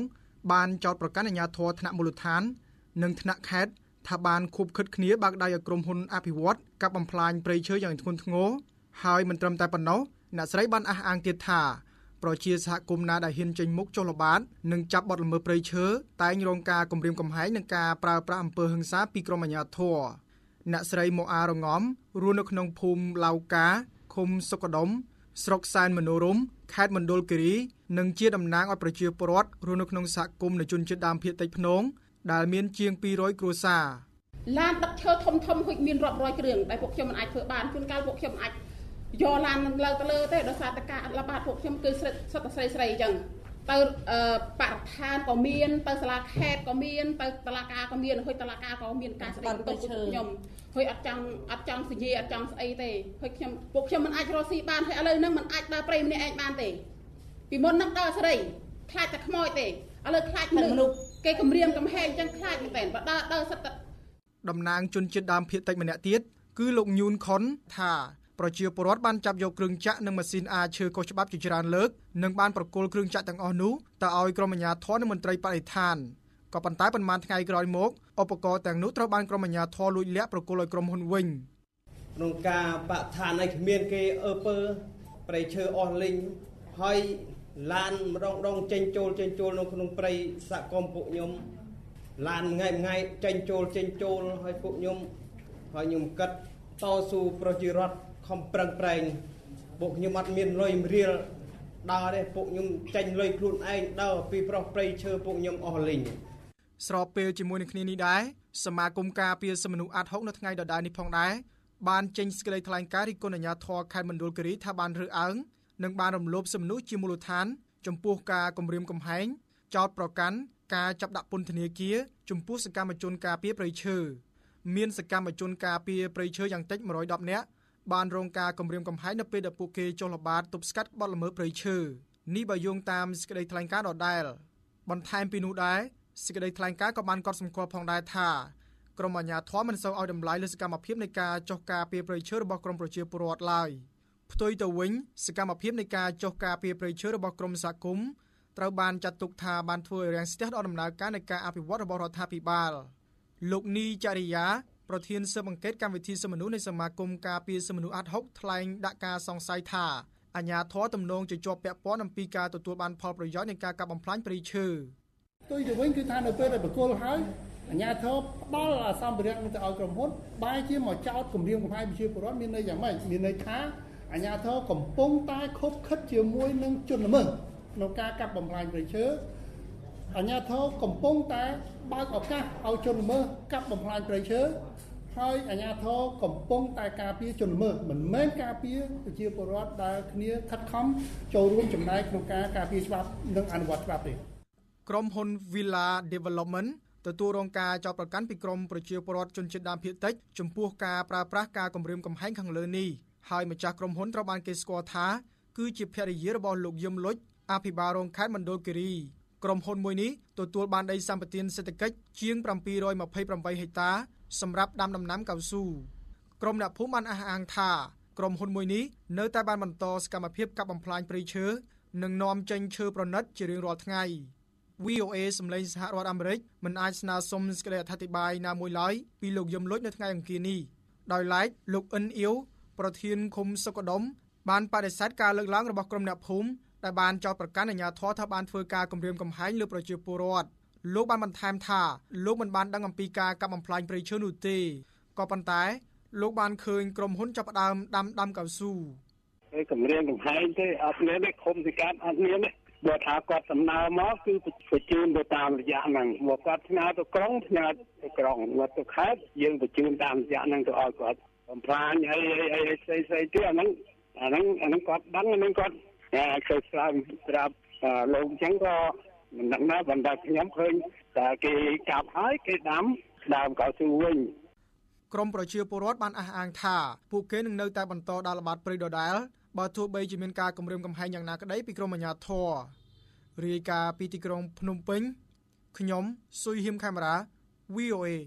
បានចោទប្រកាន់អាជ្ញាធរថ្នាក់មូលដ្ឋាននិងថ្នាក់ខេត្តថាបានខូបខិតគ្នាបើកដៃឲ្យក្រុមហ៊ុនអភិវឌ្ឍកាប់បំផ្លាញព្រៃឈើយ៉ាងធ្ងន់ធ្ងរហើយមិនត្រឹមតែប៉ុណ្ណោះអ្នកស្រីបានអះអាងទៀតថាប្រជាសហគមន៍ណាដែលហ៊ានចេញមុខចុះល្បាតនិងចាប់បទល្មើសព្រៃឈើតែងរងការគំរាមកំហែងនិងការប្រើប្រាស់អំពើហិង្សាពីក្រុមអាជ្ញាធរអ្នកស្រីម៉ូអារងំរស់នៅក្នុងភូមិឡៅកាឃុំសុកដុំស្រុកសែនមនោរម្យខេត្តមណ្ឌលគិរីនិងជាតំណាងឲ្យប្រជាពលរដ្ឋរស់នៅក្នុងសហគមន៍នៃជនជាតិដើមភាគតិចភ្នងដែលមានជាងពីររយគ្រួសារឡានដឹកឈើធំធំហុចមានរាប់រយគ្រឿងដែលពួកខ្ញុំមិនអាចធ្វើបានជួនកាលពួកខ្ញុំអាចយកឡាននឹងលើទៅលើទេដោយសារតែការអត់ល្បាតពួកខ្ញុំគឺសិតសិតស្រីស្រីអញ្ចឹងទៅបរិស្ថានក៏មានទៅសាលាខេត្តក៏មានទៅតុលាការក៏មានហុចតុលាការក៏មានការស្ដីបន្ទោសពួកខ្ញុំហុចអត់ចង់អត់ចង់សញ្ញាអត់ចង់ស្អីទេហុចខ្ញុំពួកខ្ញុំមិនអាចរកស៊ីបានហើយឥឡូវហ្នឹងមិនអាចដើរព្រៃម្នាក់ឯងបានទេពីមុនហ្នឹងដើរស្រីខ្លាចតែខ្មោចទេឥឡូវខ្លាចមនុស្សគេគំរាមកំហែងអញ្ចឹងខ្លាចមែនតើបើដើរដើរសិតតំណាងជនជាតិដើមភាគតិចម្នាក់ទៀតគឺលោកញូនខុនថាប្រជាពលរដ្ឋបានចាប់យកគ្រឿងចាក់និងម៉ាស៊ីនអាឈើខុសច្បាប់ជាច្រើនលើកនិងបានប្រគល់គ្រឿងចាក់ទាំងអស់នោះទៅឲ្យក្រុមអាជ្ញាធរនិងមន្ត្រីបរិស្ថានក៏ប៉ុន្តែប៉ុន្មានថ្ងៃក្រោយមកឧបករណ៍ទាំងនោះត្រូវបានក្រុមអាជ្ញាធរលួចលាក់ប្រគល់ឲ្យក្រុមហ៊ុនវិញក្នុងការបរិស្ថានឯគ្មានគេអើពើព្រៃឈើអស់លីងហើយឡានម្ដងដងចេញចូលចេញចូលនៅក្នុងព្រៃសហគមន៍ពួកខ្ញុំឡានថ្ងៃថ្ងៃចេញចូលចេញចូលហើយពួកខ្ញុំហើយខ្ញុំកាត់តស៊ូប្រជារដ្ឋខំប្រឹងប្រែងពួកខ្ញុំអត់មានលុយរៀលដើរទេពួកខ្ញុំចាញ់លុយខ្លួនឯងដើរពីប្រុសព្រៃឈើពួកខ្ញុំអស់លីងស្របពេលជាមួយនឹងគ្នានេះដែរសមាគមការពារសិទ្ធិមនុស្សអាត់ហុកនៅថ្ងៃដដែលនេះផងដែរបានចេញសេចក្តីថ្លែងការណ៍រិះគន់អាជ្ញាធរខេត្តមណ្ឌលគិរីថាបានរើសអើងនិងបានរំលោភសិទ្ធិមនុស្សជាមូលដ្ឋានចំពោះការគំរាមកំហែងចោទប្រកាន់ការចាប់ដាក់ពន្ធនាគារចំពោះសកម្មជនការពារព្រៃឈើមានសកម្មជនការពារព្រៃឈើយ៉ាងតិចមួយរយដប់នាក់បានរងការគំរាមកំហែងនៅពេលដែលពួកគេចុះល្បាតទប់ស្កាត់បទល្មើសព្រៃឈើនេះបើយោងតាមសេចក្តីថ្លែងការណ៍ដដែលបន្ថែមពីនោះដែរសេចក្តីថ្លែងការណ៍ក៏បានកត់សម្គាល់ផងដែរថាក្រមអាជ្ញាធរមិនសូវឲ្យតម្លៃលើសកម្មភាពនៃការចុះការពារព្រៃឈើរបស់ក្រមប្រជាពលរដ្ឋឡើយផ្ទុយទៅវិញសកម្មភាពនៃការចុះការពារព្រៃឈើរបស់ក្រមសហគមន៍ត្រូវបានចាត់ទុកថាបានធ្វើឲ្យរាំងស្ទះដល់ដំណើរការនៃការអភិវឌ្ឍរបស់រដ្ឋាភិបាលលោកនីចរិយាប្រធានស៊ើបអង្កេតកម្មវិធីសិទ្ធិមនុស្សនៃសមាគមការពារសិទ្ធិមនុស្សអាត់ហុកថ្លែងដាក់ការសង្ស័យថាអាជ្ញាធរទំនងជាជាប់ពាក់ព័ន្ធអំពីការទទួលបានផលប្រយោជន៍នៃការកាប់បំផ្លាញព្រៃឈើផ្ទុយទៅវិញគឺថានៅពេលដែលបកគលហើយអាជ្ញាធរផ្ដល់សម្ភារៈទៅឲ្យក្រុមហ៊ុនបែរជាមកចោទគម្រាមកំហែងប្រជាពលរដ្ឋមានន័យយ៉ាងម៉េចមានន័យថាអាជ្ញាធរកំពុងតែខុបខិតជាមួយនឹងជនល្មើសក្នុងការកាប់បំផ្លាញព្រៃឈើអាជ្ញាធរកំពុងតែបើកឱកាសឲ្យជនល្មើសកាប់បំផ្លាញព្រៃឈើហើយអាជ្ញាធរកំពុងតែការពារជនល្មើសមិនមែនការពារប្រជាពលរដ្ឋដែលគ្នាខិតខំចូលរួមចំណែកក្នុងការការពារច្បាប់និងអនុវត្តច្បាប់ទេក្រុមហ៊ុន Villa Development ទទួលរងការចោទប្រកាន់ពីក្រមប្រជាពលរដ្ឋជនជាតិដើមភាគតិចចំពោះការប្រើប្រាស់ការគំរាមកំហែងខាងលើនេះហើយម្ចាស់ក្រុមហ៊ុនត្រូវបានគេស្គាល់ថាគឺជាភរិយារបស់លោកយឹមលុចអភិបាលរងខេត្តមណ្ឌលគិរីក្រុមហ៊ុនមួយនេះទទួលបានដីសម្បត្តិសេដ្ឋកិច្ចជាងbảy trăm hai mươi támហិកតាសម្រាប់ដាំដំណាំកៅស៊ូក្រុមអ្នកភូមិបានអះអាងថាក្រុមហ៊ុនមួយនេះនៅតែបានបន្តសកម្មភាពកាប់បំផ្លាញព្រៃឈើនិងនាំចេញឈើប្រណិតជារៀងរាល់ថ្ងៃ វី អូ เอ សម្លេងសហរដ្ឋអាមេរិកមិនអាចស្នើសុំសេចក្តីអធិប្បាយណាមួយឡើយពីលោកយឹមលុចនៅថ្ងៃអង្គារនេះដោយឡែកលោកអិនអ៊ីវប្រធានឃុំសុកដុំបានបដិសេធការលើកឡើងរបស់ក្រុមអ្នកភូមិដែលបានចោទប្រកាន់អាជ្ញាធរថាបានធ្វើការគំរាមកំហែងលើប្រជាពលរដ្ឋលោកបានបន្ថែមថាលោកមិនបានដឹងអំពីការកាប់បំផ្លាញព្រៃឈើនោះទេក៏ប៉ុន្តែលោកបានឃើញក្រុមហ៊ុនចាប់ផ្ដើមដាំដាំកៅស៊ូឯគម្រាមកំហែងទេអត់មានទេឃុំសិកាអត់មានទេបើថាគាត់សំណើមកគឺបញ្ជូនទៅតាមរយៈហ្នឹងមកគាត់ផ្ញើទៅក្រុងផ្ញើទៅក្រុងមកទៅខេត្តយើងបញ្ជូនតាមរយៈហ្នឹងទៅឲ្យគាត់បំផ្លាញអីអីអីផ្សេងផ្សេងទៀតអាហ្នឹងអាហ្នឹងអាហ្នឹងគាត់ដឹងអាហ្នឹងគាត់เคยស្រាវប្រាប់លោកអញ្ចឹងក៏មិនដឹងណាប៉ុន្តែខ្ញុំឃើញតែគេកាប់ហើយគេដាំដើមកៅស៊ូវិញក្រមប្រជាពលរដ្ឋបានអះអាងថាពួកគេនឹងនៅតែបន្តដាល់ល្បាតព្រៃដដែលបើទោះបីជាមានការគំរាមកំហែងយ៉ាងណាក្តីពីក្រមអាជ្ញាធររាយការណ៍ពីទីក្រុងភ្នំពេញខ្ញុំស៊ុយហ៊ីមកាមេរ៉ា វី អូ เอ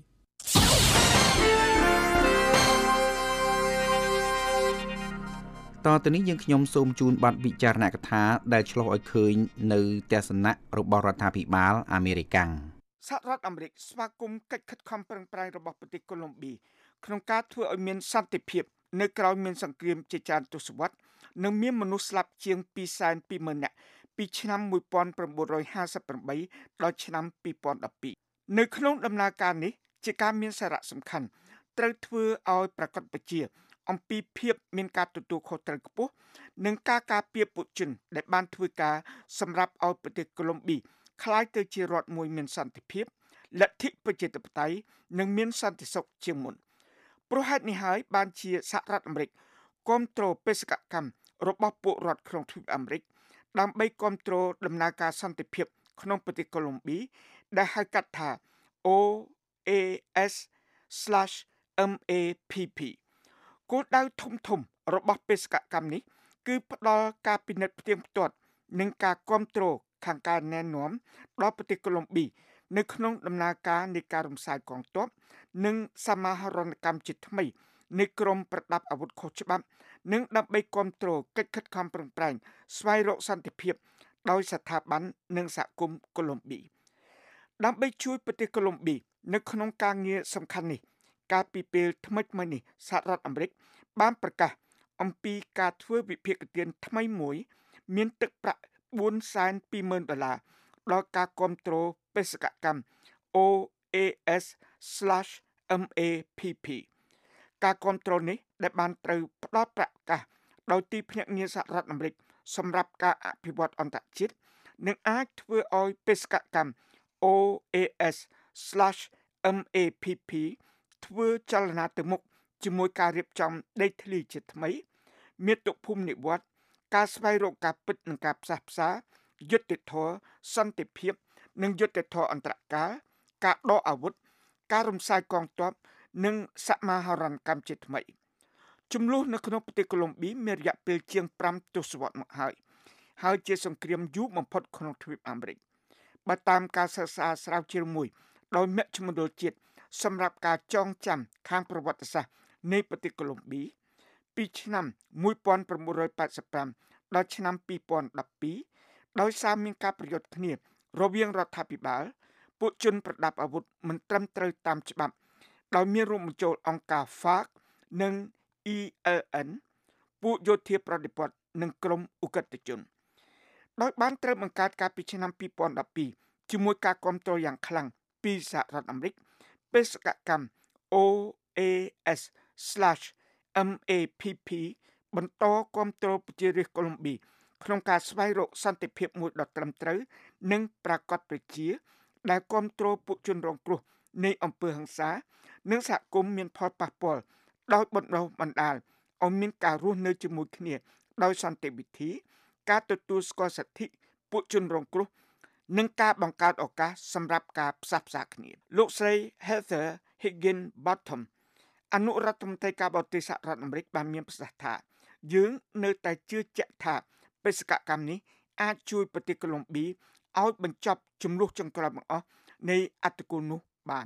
តទៅនេះយើងខ្ញុំសូមជូនបទវិចារណកថាដែលឆ្លុះឲ្យឃើញនៅទស្សនៈរបស់រដ្ឋាភិបាលអាមេរិកសហរដ្ឋអាមេរិកស្វាគមន៍កិច្ចខិតខំប្រឹងប្រែងរបស់ប្រទេសកូឡុំប៊ីក្នុងការធ្វើឲ្យមានសន្តិភាពនៅក្រៅមានសង្គ្រាមជាច្រើនទសវត្សរ៍និងមានមនុស្សស្លាប់ជាង ពីរសែនពីរម៉ឺន នាក់ពីឆ្នាំmột nghìn chín trămห้าสิบแปดដល់ឆ្នាំពីរពាន់ដប់ពីរនៅក្នុងដំណើរការនេះជាការមានសារៈសំខាន់ត្រូវធ្វើឲ្យប្រកបប្រជាអំពីភាពមានការទទួលខុសត្រូវខ្ពស់និងការការពារពលជនដែលបានធ្វើការសម្រាប់ឲ្យប្រទេសកូឡុំប៊ីក្លាយទៅជារដ្ឋមួយមានសន្តិភាពលទ្ធិប្រជាធិបតេយ្យនិងមានសន្តិសុខជាងមុនព្រោះហេតុនេះហើយបានជាសហរដ្ឋអាមេរិកគាំទ្របេសកកម្មរបស់ពួករដ្ឋក្នុងទ្វីបអាមេរិកដើម្បីគាំទ្រដំណើរការសន្តិភាពក្នុងប្រទេសកូឡុំប៊ីដែលហៅកាត់ថា អូ អេ អេស អេម អេ ភី ភី គោលដៅធំធំរបស់បេសកកម្មនេះគឺផ្ដល់ការពិនិត្យផ្ទៀងផ្ទាត់និងការគាំទ្រខាងការណែនាំដល់ប្រទេសកូឡុំប៊ីនៅក្នុងដំណើរការនៃការរំសាយកងទ័ពនិងសមាហរណកម្មជាថ្មីនៃក្រមប្រដាប់អាវុធខុសច្បាប់និងដើម្បីគាំទ្រកិច្ចខិតខំប្រឹងប្រែងស្វែងរកសន្តិភាពដោយស្ថាប័ននិងសហគមន៍កូឡុំប៊ីដើម្បីជួយប្រទេសកូឡុំប៊ីនៅក្នុងការងារសំខាន់នេះកាលពីពេលថ្មីៗនេះសហរដ្ឋអាមេរិកបានប្រកាសអំពីការធ្វើវិភាគទានថ្មីមួយមានទឹកប្រាក់បួនសែនពីរម៉ឺនដុល្លារដល់ការគាំទ្របេសកកម្ម អូ អេ អេស អេម អេ ភី ភី ការគាំទ្រនេះដែលបានត្រូវផ្ដល់ប្រកាសដោយទីភ្នាក់ងារសហរដ្ឋអាមេរិកសម្រាប់ការអភិវឌ្ឍអន្តរជាតិនឹងអាចធ្វើឲ្យបេសកកម្ម អូ អេ អេស អេម អេ ភី ភី ធ្វើចលនាទៅមុខជាមួយការរៀបចំដីធ្លីជាថ្មីមាតុភូមិនិវត្តន៍ការស្វែងរកការពិតនិងការផ្សះផ្សាយុត្តិធម៌សន្តិភាពនិងយុត្តិធម៌អន្តរកាលការដកអាវុធការរំសាយកងទ័ពនិងសមាហរណកម្មជាថ្មីចំនួននៅក្នុងប្រទេសកូឡុំប៊ីមានរយៈពេលជាងប្រាំទសវត្សរ៍មកហើយហើយជាសង្គ្រាមយូរបំផុតក្នុងទ្វីបអាមេរិកបើតាមការសិក្សាស្រាវជ្រាវមួយដោយមជ្ឈមណ្ឌលជាតិសម្រាប់ការចងចាំខាងប្រវត្តិសាស្ត្រនៃប្រទេសកូឡុំប៊ីពីឆ្នាំmột nghìn chín trăm tám mươi lămដល់ឆ្នាំពីរពាន់ដប់ពីរដោយសារមានការប្រយុទ្ធគ្នារវាងរដ្ឋាភិបាលពួកជនប្រដាប់អាវុធមិនត្រឹមត្រូវតាមច្បាប់ដោយមានរួមបញ្ចូលអង្គការ ហ្វាក និង អ៊ី អែល អិន ពួកយោធាប្រតិបត្តិនិងក្រុមឧក្រិដ្ឋជនដោយបានត្រូវបង្កើតកាលពីឆ្នាំពីរពាន់ដប់ពីរជាមួយការគាំទ្រយ៉ាងខ្លាំងពីសហរដ្ឋអាមេរិកបេសកកម្ម អូ អេ អេស អេម អេ ភី ភី បន្តគាំទ្រប្រជារាស្ត្រកូឡុំប៊ីក្នុងការស្វែងរកសន្តិភាពមួយដ៏ត្រឹមត្រូវនិងប្រាកដប្រជាដែលគាំទ្រពួកជនរងគ្រោះនៃអំពើហិង្សានិងសហគមន៍មានផលប៉ះពាល់ដោយបណ្ដុះបណ្ដាលឲ្យមានការរស់នៅជាមួយគ្នាដោយសន្តិវិធីការទទួលស្គាល់សិទ្ធិពួកជនរងគ្រោះនិងការបង្កើតឱកាសសម្រាប់ការផ្សះផ្សាគ្នាលោកស្រី Heather Higginbotham អនុរដ្ឋមន្ត្រីការបរទេសសហរដ្ឋអាមេរិកបានមានប្រសាសន៍ថាយើងនៅតែជឿជាក់ថាបេសកកម្មនេះអាចជួយប្រទេសកូឡុំប៊ីឲ្យបញ្ចប់ចំនួនចុងក្រោយបង្អស់នៃអត្តកូលនោះបាន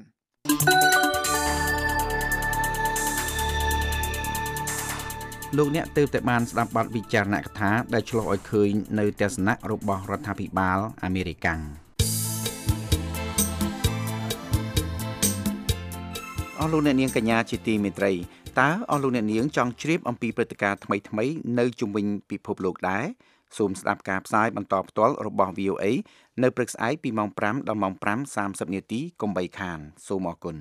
លោកអ្នកទើបតែបានស្ដាប់បទវិចារណកថាដែលឆ្លុះឲ្យឃើញនៅទស្សនៈរបស់រដ្ឋាភិបាលអាមេរិកអស់លោកអ្នកនាងកញ្ញាជាទីមេត្រីតើអស់លោកអ្នកនាងចង់ជ្រាបអំពីព្រឹត្តិការណ៍ថ្មីៗនៅជុំវិញពិភពលោកដែរសូមស្ដាប់ការផ្សាយបន្តផ្ទាល់របស់ វី អូ អេ នៅព្រឹកស្អែកពីម៉ោងប្រាំដល់ម៉ោងប្រាំសាមសិបនាទីកុំបីខានសូមអរគុណ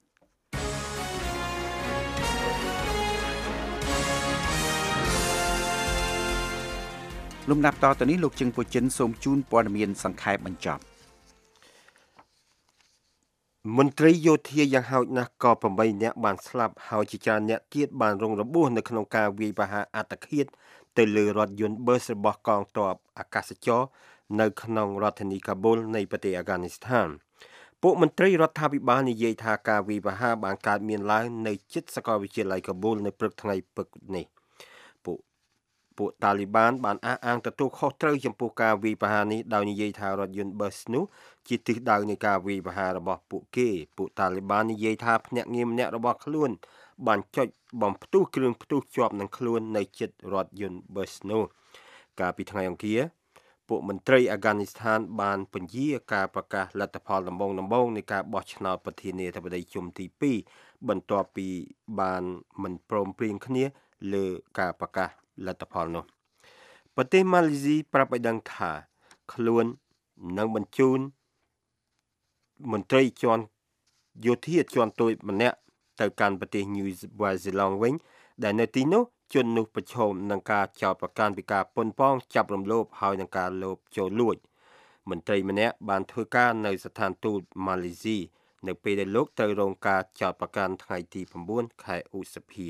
លំដាប់តទៅនេះលោកជឹងពុចិនសូមជូនព័ត៌មានសង្ខេបបញ្ចប់មន្ត្រីយោធាយ៉ាងហោចណាស់ក៏ប្រាំបីនាក់បានស្លាប់ហើយជាច្រើនអ្នកទៀតបានរងរបួសនៅក្នុងការវាយប្រហារអត្តឃាតទៅលើរថយន្តប៊ឺសរបស់កងទ័ពអាកាសចរនៅក្នុងរដ្ឋធានីកាប៊ុលនៃប្រទេសអាហ្គានីស្ថានពួកមន្ត្រីរដ្ឋាភិបាលនិយាយថាការវាយប្រហារបានកើតមានឡើងនៅជិតសាកលវិទ្យាល័យកាប៊ុលនៅព្រឹកថ្ងៃពុធនេះពួកពួកតាលីបានបានអះអាងទទួលខុសត្រូវចំពោះការវាយប្រហារនេះដោយនិយាយថារថយន្តប៊ឺសនោះជាទិសដៅនៃការវាយប្រហាររបស់ពួកគេពួកតាលីបាននិយាយថាភ្នាក់ងារម្នាក់របស់ខ្លួនបានចុចបំផ្ទុះគ្រឿងផ្ទុះជាប់នឹងខ្លួននៅជិតរដ្ឋយន្ត Brno កាលពីថ្ងៃអង្គារពួកមន្ត្រីអាហ្គានីស្ថានបានពន្យាការប្រកាសលទ្ធផលដំបូងដំបូងនៃការបោះឆ្នោតប្រធានាធិបតីជុំទីពីរបន្ទាប់ពីបានមិនព្រមព្រៀងគ្នាលើការប្រកាសលទ្ធផលនោះប្រទេសម៉ាឡេស៊ីប្រាប់ឲ្យដឹងថាខ្លួននឹងបញ្ជូនមន្ត្រីជាន់យោធាជាន់តូចម្នាក់ទៅកាន់ប្រទេស New Zealand វិញដែលនៅទីនោះជននោះប្រឈមនឹងការចោទប្រកាន់ពីការប៉ុនប៉ងចាប់រំលោភហើយនឹងការលបចូលលួចមន្ត្រីម្នាក់បានធ្វើការនៅស្ថានទូតម៉ាឡេស៊ីនៅពេលដែលលោកត្រូវរងការចោទប្រកាន់ថ្ងៃទី៩ខែឧសភា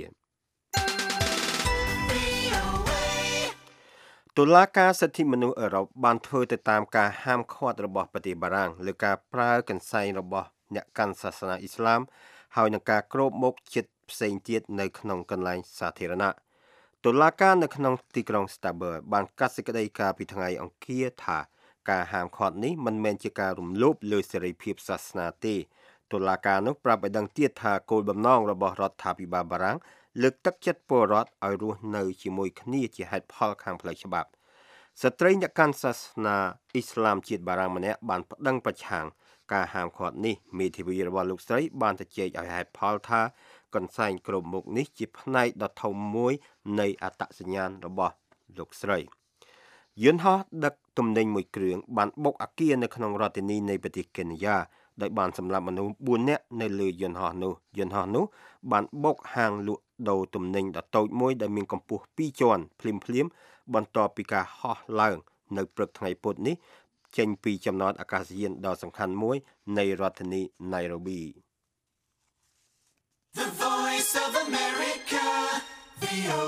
តុលាការសិទ្ធិមនុស្សអឺរ៉ុបបានធ្វើទៅតាមការហាមឃាត់របស់ប្រទេសបារាំងលើការប្រើកន្សែងរបស់អ្នកកាន់សាសនាអ៊ីស្លាមហើយនឹងការគ្របមុខជិតផ្សេងទៀតនៅក្នុងកន្លែងសាធារណៈតុលាការនៅក្នុងទីក្រុង Strasbourg បានកាត់សេចក្តីការពីថ្ងៃអង្គារថាការហាមឃាត់នេះមិនមែនជាការរំលោភលើសេរីភាពសាសនាទេតុលាការនោះប្រាប់ឲ្យដឹងទៀតថាគោលបំណងរបស់រដ្ឋាភិបាលបារាំងលើកទឹកចិត្តពលរដ្ឋឲ្យរស់នៅជាមួយគ្នាជាហេតុផលខាងផ្លូវច្បាប់ស្ត្រីអ្នកកាន់សាសនាអ៊ីស្លាមជាតិបារាំងម្នាក់បានប្តឹងប្រឆាំងការហាមឃាត់នេះមេធាវីរបស់លោកស្រីបានទៅជែកឲ្យហេតុផលថាកន្សែងគ្របមុខនេះជាផ្នែកដ៏ធំមួយនៃអត្តសញ្ញាណរបស់លោកស្រីយន្តហោះដឹកទំនិញមួយគ្រឿងបានបុកអគារនៅក្នុងរដ្ឋធានីនៃប្រទេសកេនយ៉ាដោយបានសម្លាប់មនុស្សបួននាក់នៅលើយន្តហោះនោះយន្តហោះនោះបានបុកហាងលក់ដូរទំនិញដ៏តូចមួយដែលមានកម្ពស់ពីរជាន់ភ្លាមភ្លាមបន្ទាប់ពីការហោះឡើងនៅព្រឹកថ្ងៃពុធនេះចេញពីចំណតអាកាសយានដ៏សំខាន់មួយនៃរដ្ឋធានី Nairobi The Voice of America វី អូ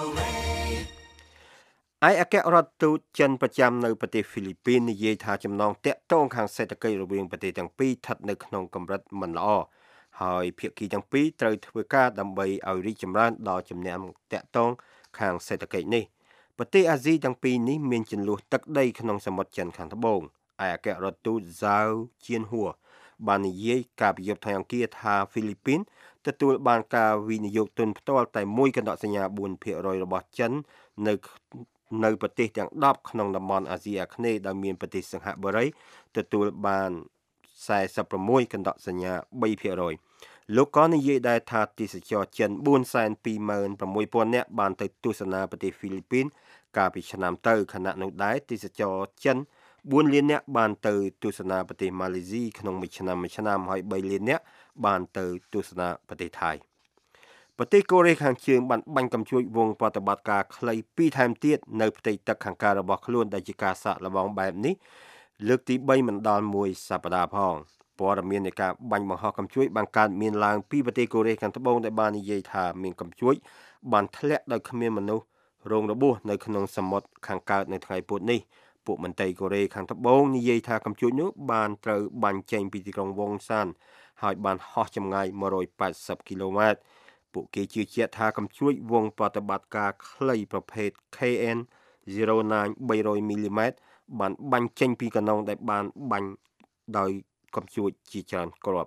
เอ ឯអគ្គរដ្ឋទូតចិនប្រចាំនៅប្រទេសហ្វីលីពីននិយាយថាចំណងតាក់ទងខាងសេដ្ឋកិច្ចរវាងប្រទេសទាំងពីរស្ថិតនៅក្នុងកម្រិតមិនល្អហើយភាគីទាំងពីរត្រូវធ្វើការដើម្បីឲ្យរីកចម្រើនដល់ជំនះតាក់ទងខាងសេដ្ឋកិច្ចនេះប្រទេសអាស៊ីទាំងពីរនេះមានចំនួនទឹកដីក្នុងសមុទ្រចិនខាងត្បូងឯអគ្គរដ្ឋទូតហ្សាវជៀនហួរបាននិយាយកាលពីយប់ថ្ងៃអង្គារថាហ្វីលីពីនទទួលបានការវិនិយោគទុនផ្ទាល់តែមួយកណ្ដកសញ្ញាបួនភាគរយរបស់ចិននៅនៅប្រទេសទាំងដប់ក្នុងតំបន់អាស៊ីអាគ្នេយ៍ដែលមានប្រទេសសិង្ហបុរីទទួលបានសែសិបប្រាំមួយកណ្ដកសញ្ញាបីភាគរយលោកក៏និយាយដែរថាទេសចរចិនបួនសែនពីរម៉ឺនប្រាំមួយពាន់នាក់បានទៅទស្សនាប្រទេសហ្វីលីពីនកាលពីឆ្នាំទៅខណៈនោះដែរទេសចរចិនបួនលាននាក់បានទៅទស្សនាប្រទេសម៉ាឡេស៊ីក្នុងមួយឆ្នាំមួយឆ្នាំហើយបីលាននាក់បានទៅទស្សនាប្រទេសថៃប្រទេសកូរ៉េខាងជើងបានបាញ់កាំជ្រួចវងប្រតិបត្តិការខ្លីពីរថែមទៀតនៅផ្ទៃទឹកខាងកើតរបស់ខ្លួនដែលជាការសាកល្បងបែបនេះលើកទីបីមិនដល់មួយសប្តាហ៍ផងព័ត៌មាននៃការបាញ់បង្ហោះកាំជ្រួចបានកើតមានឡើងពីប្រទេសកូរ៉េខាងត្បូងដែលបាននិយាយថាមានកាំជ្រួចបានធ្លាក់ដោយគ្មានមនុស្សរងរបួសនៅក្នុងសមុទ្រខាងកើតនៅថ្ងៃពុធនេះពួកមន្ត្រីកូរ៉េខាងត្បូងនិយាយថាកាំជ្រួចនោះបានត្រូវបាញ់ចេញពីទីក្រុងវ៉ុងសានហើយបានហោះចម្ងាយmột trăm tám mươiគីឡូម៉ែត្រពួកគេជឿជាក់ថាកាំជ្រួចវងប្រតិបត្តិការខ្លីប្រភេទ ខេ អេន ศูนย์ chín បីរយមីលីម៉ែត្របានបាញ់ចេញពីកណ្ដុងដែលបានបាញ់ដោយកាំជ្រួចជាច្រើនគ្រាប់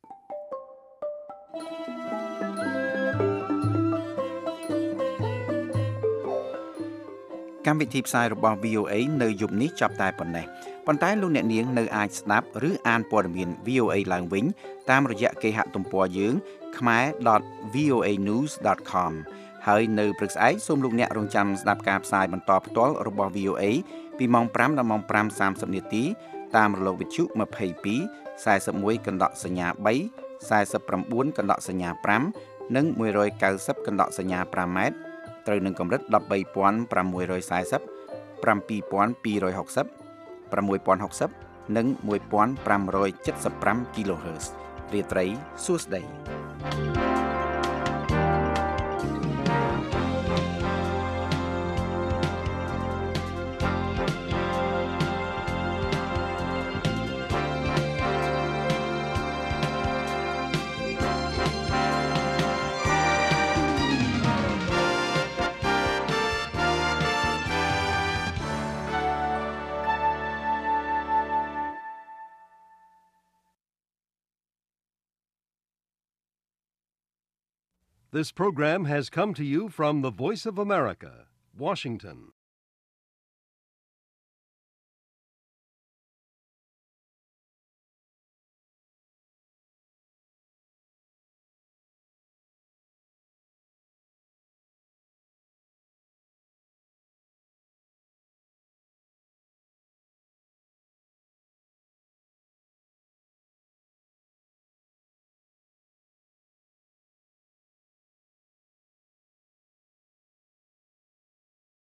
កម្មវិធីផ្សាយរបស់ វី អូ เอ នៅយប់នេះចាប់តែប៉ុណ្ណេះប៉ុន្តែលោកអ្នកនាងនៅអាចស្ដាប់ឬអានព័ត៌មាន វី អូ เอ ឡើងវិញតាមរយៈគេហទំព័រយើង khmer dot v o a news dot com ហើយនៅព្រឹកស្អែកសូមលោកអ្នករងចាំស្ដាប់ការផ្សាយបន្តផ្ទាល់របស់ វី អូ เอ ពីម៉ោងប្រាំដល់ម៉ោងប្រាំសាមសិបនាទីតាមរលកវិទ្យុยี่สิบสอง 41កណ្ដកសញ្ញាបី 49កណ្ដកសញ្ញាប្រាំនិងone ninetyកណ្ដកសញ្ញាប្រាំម៉ែត្រត្រូវនឹងកម្រិតone three six zero, seven two four zero, seven two six zero, six six zeroនិងfifteen seventy-five គីឡូហឺតซ์រាត្រីសួស្តី This program has come to you from the Voice of America, Washington.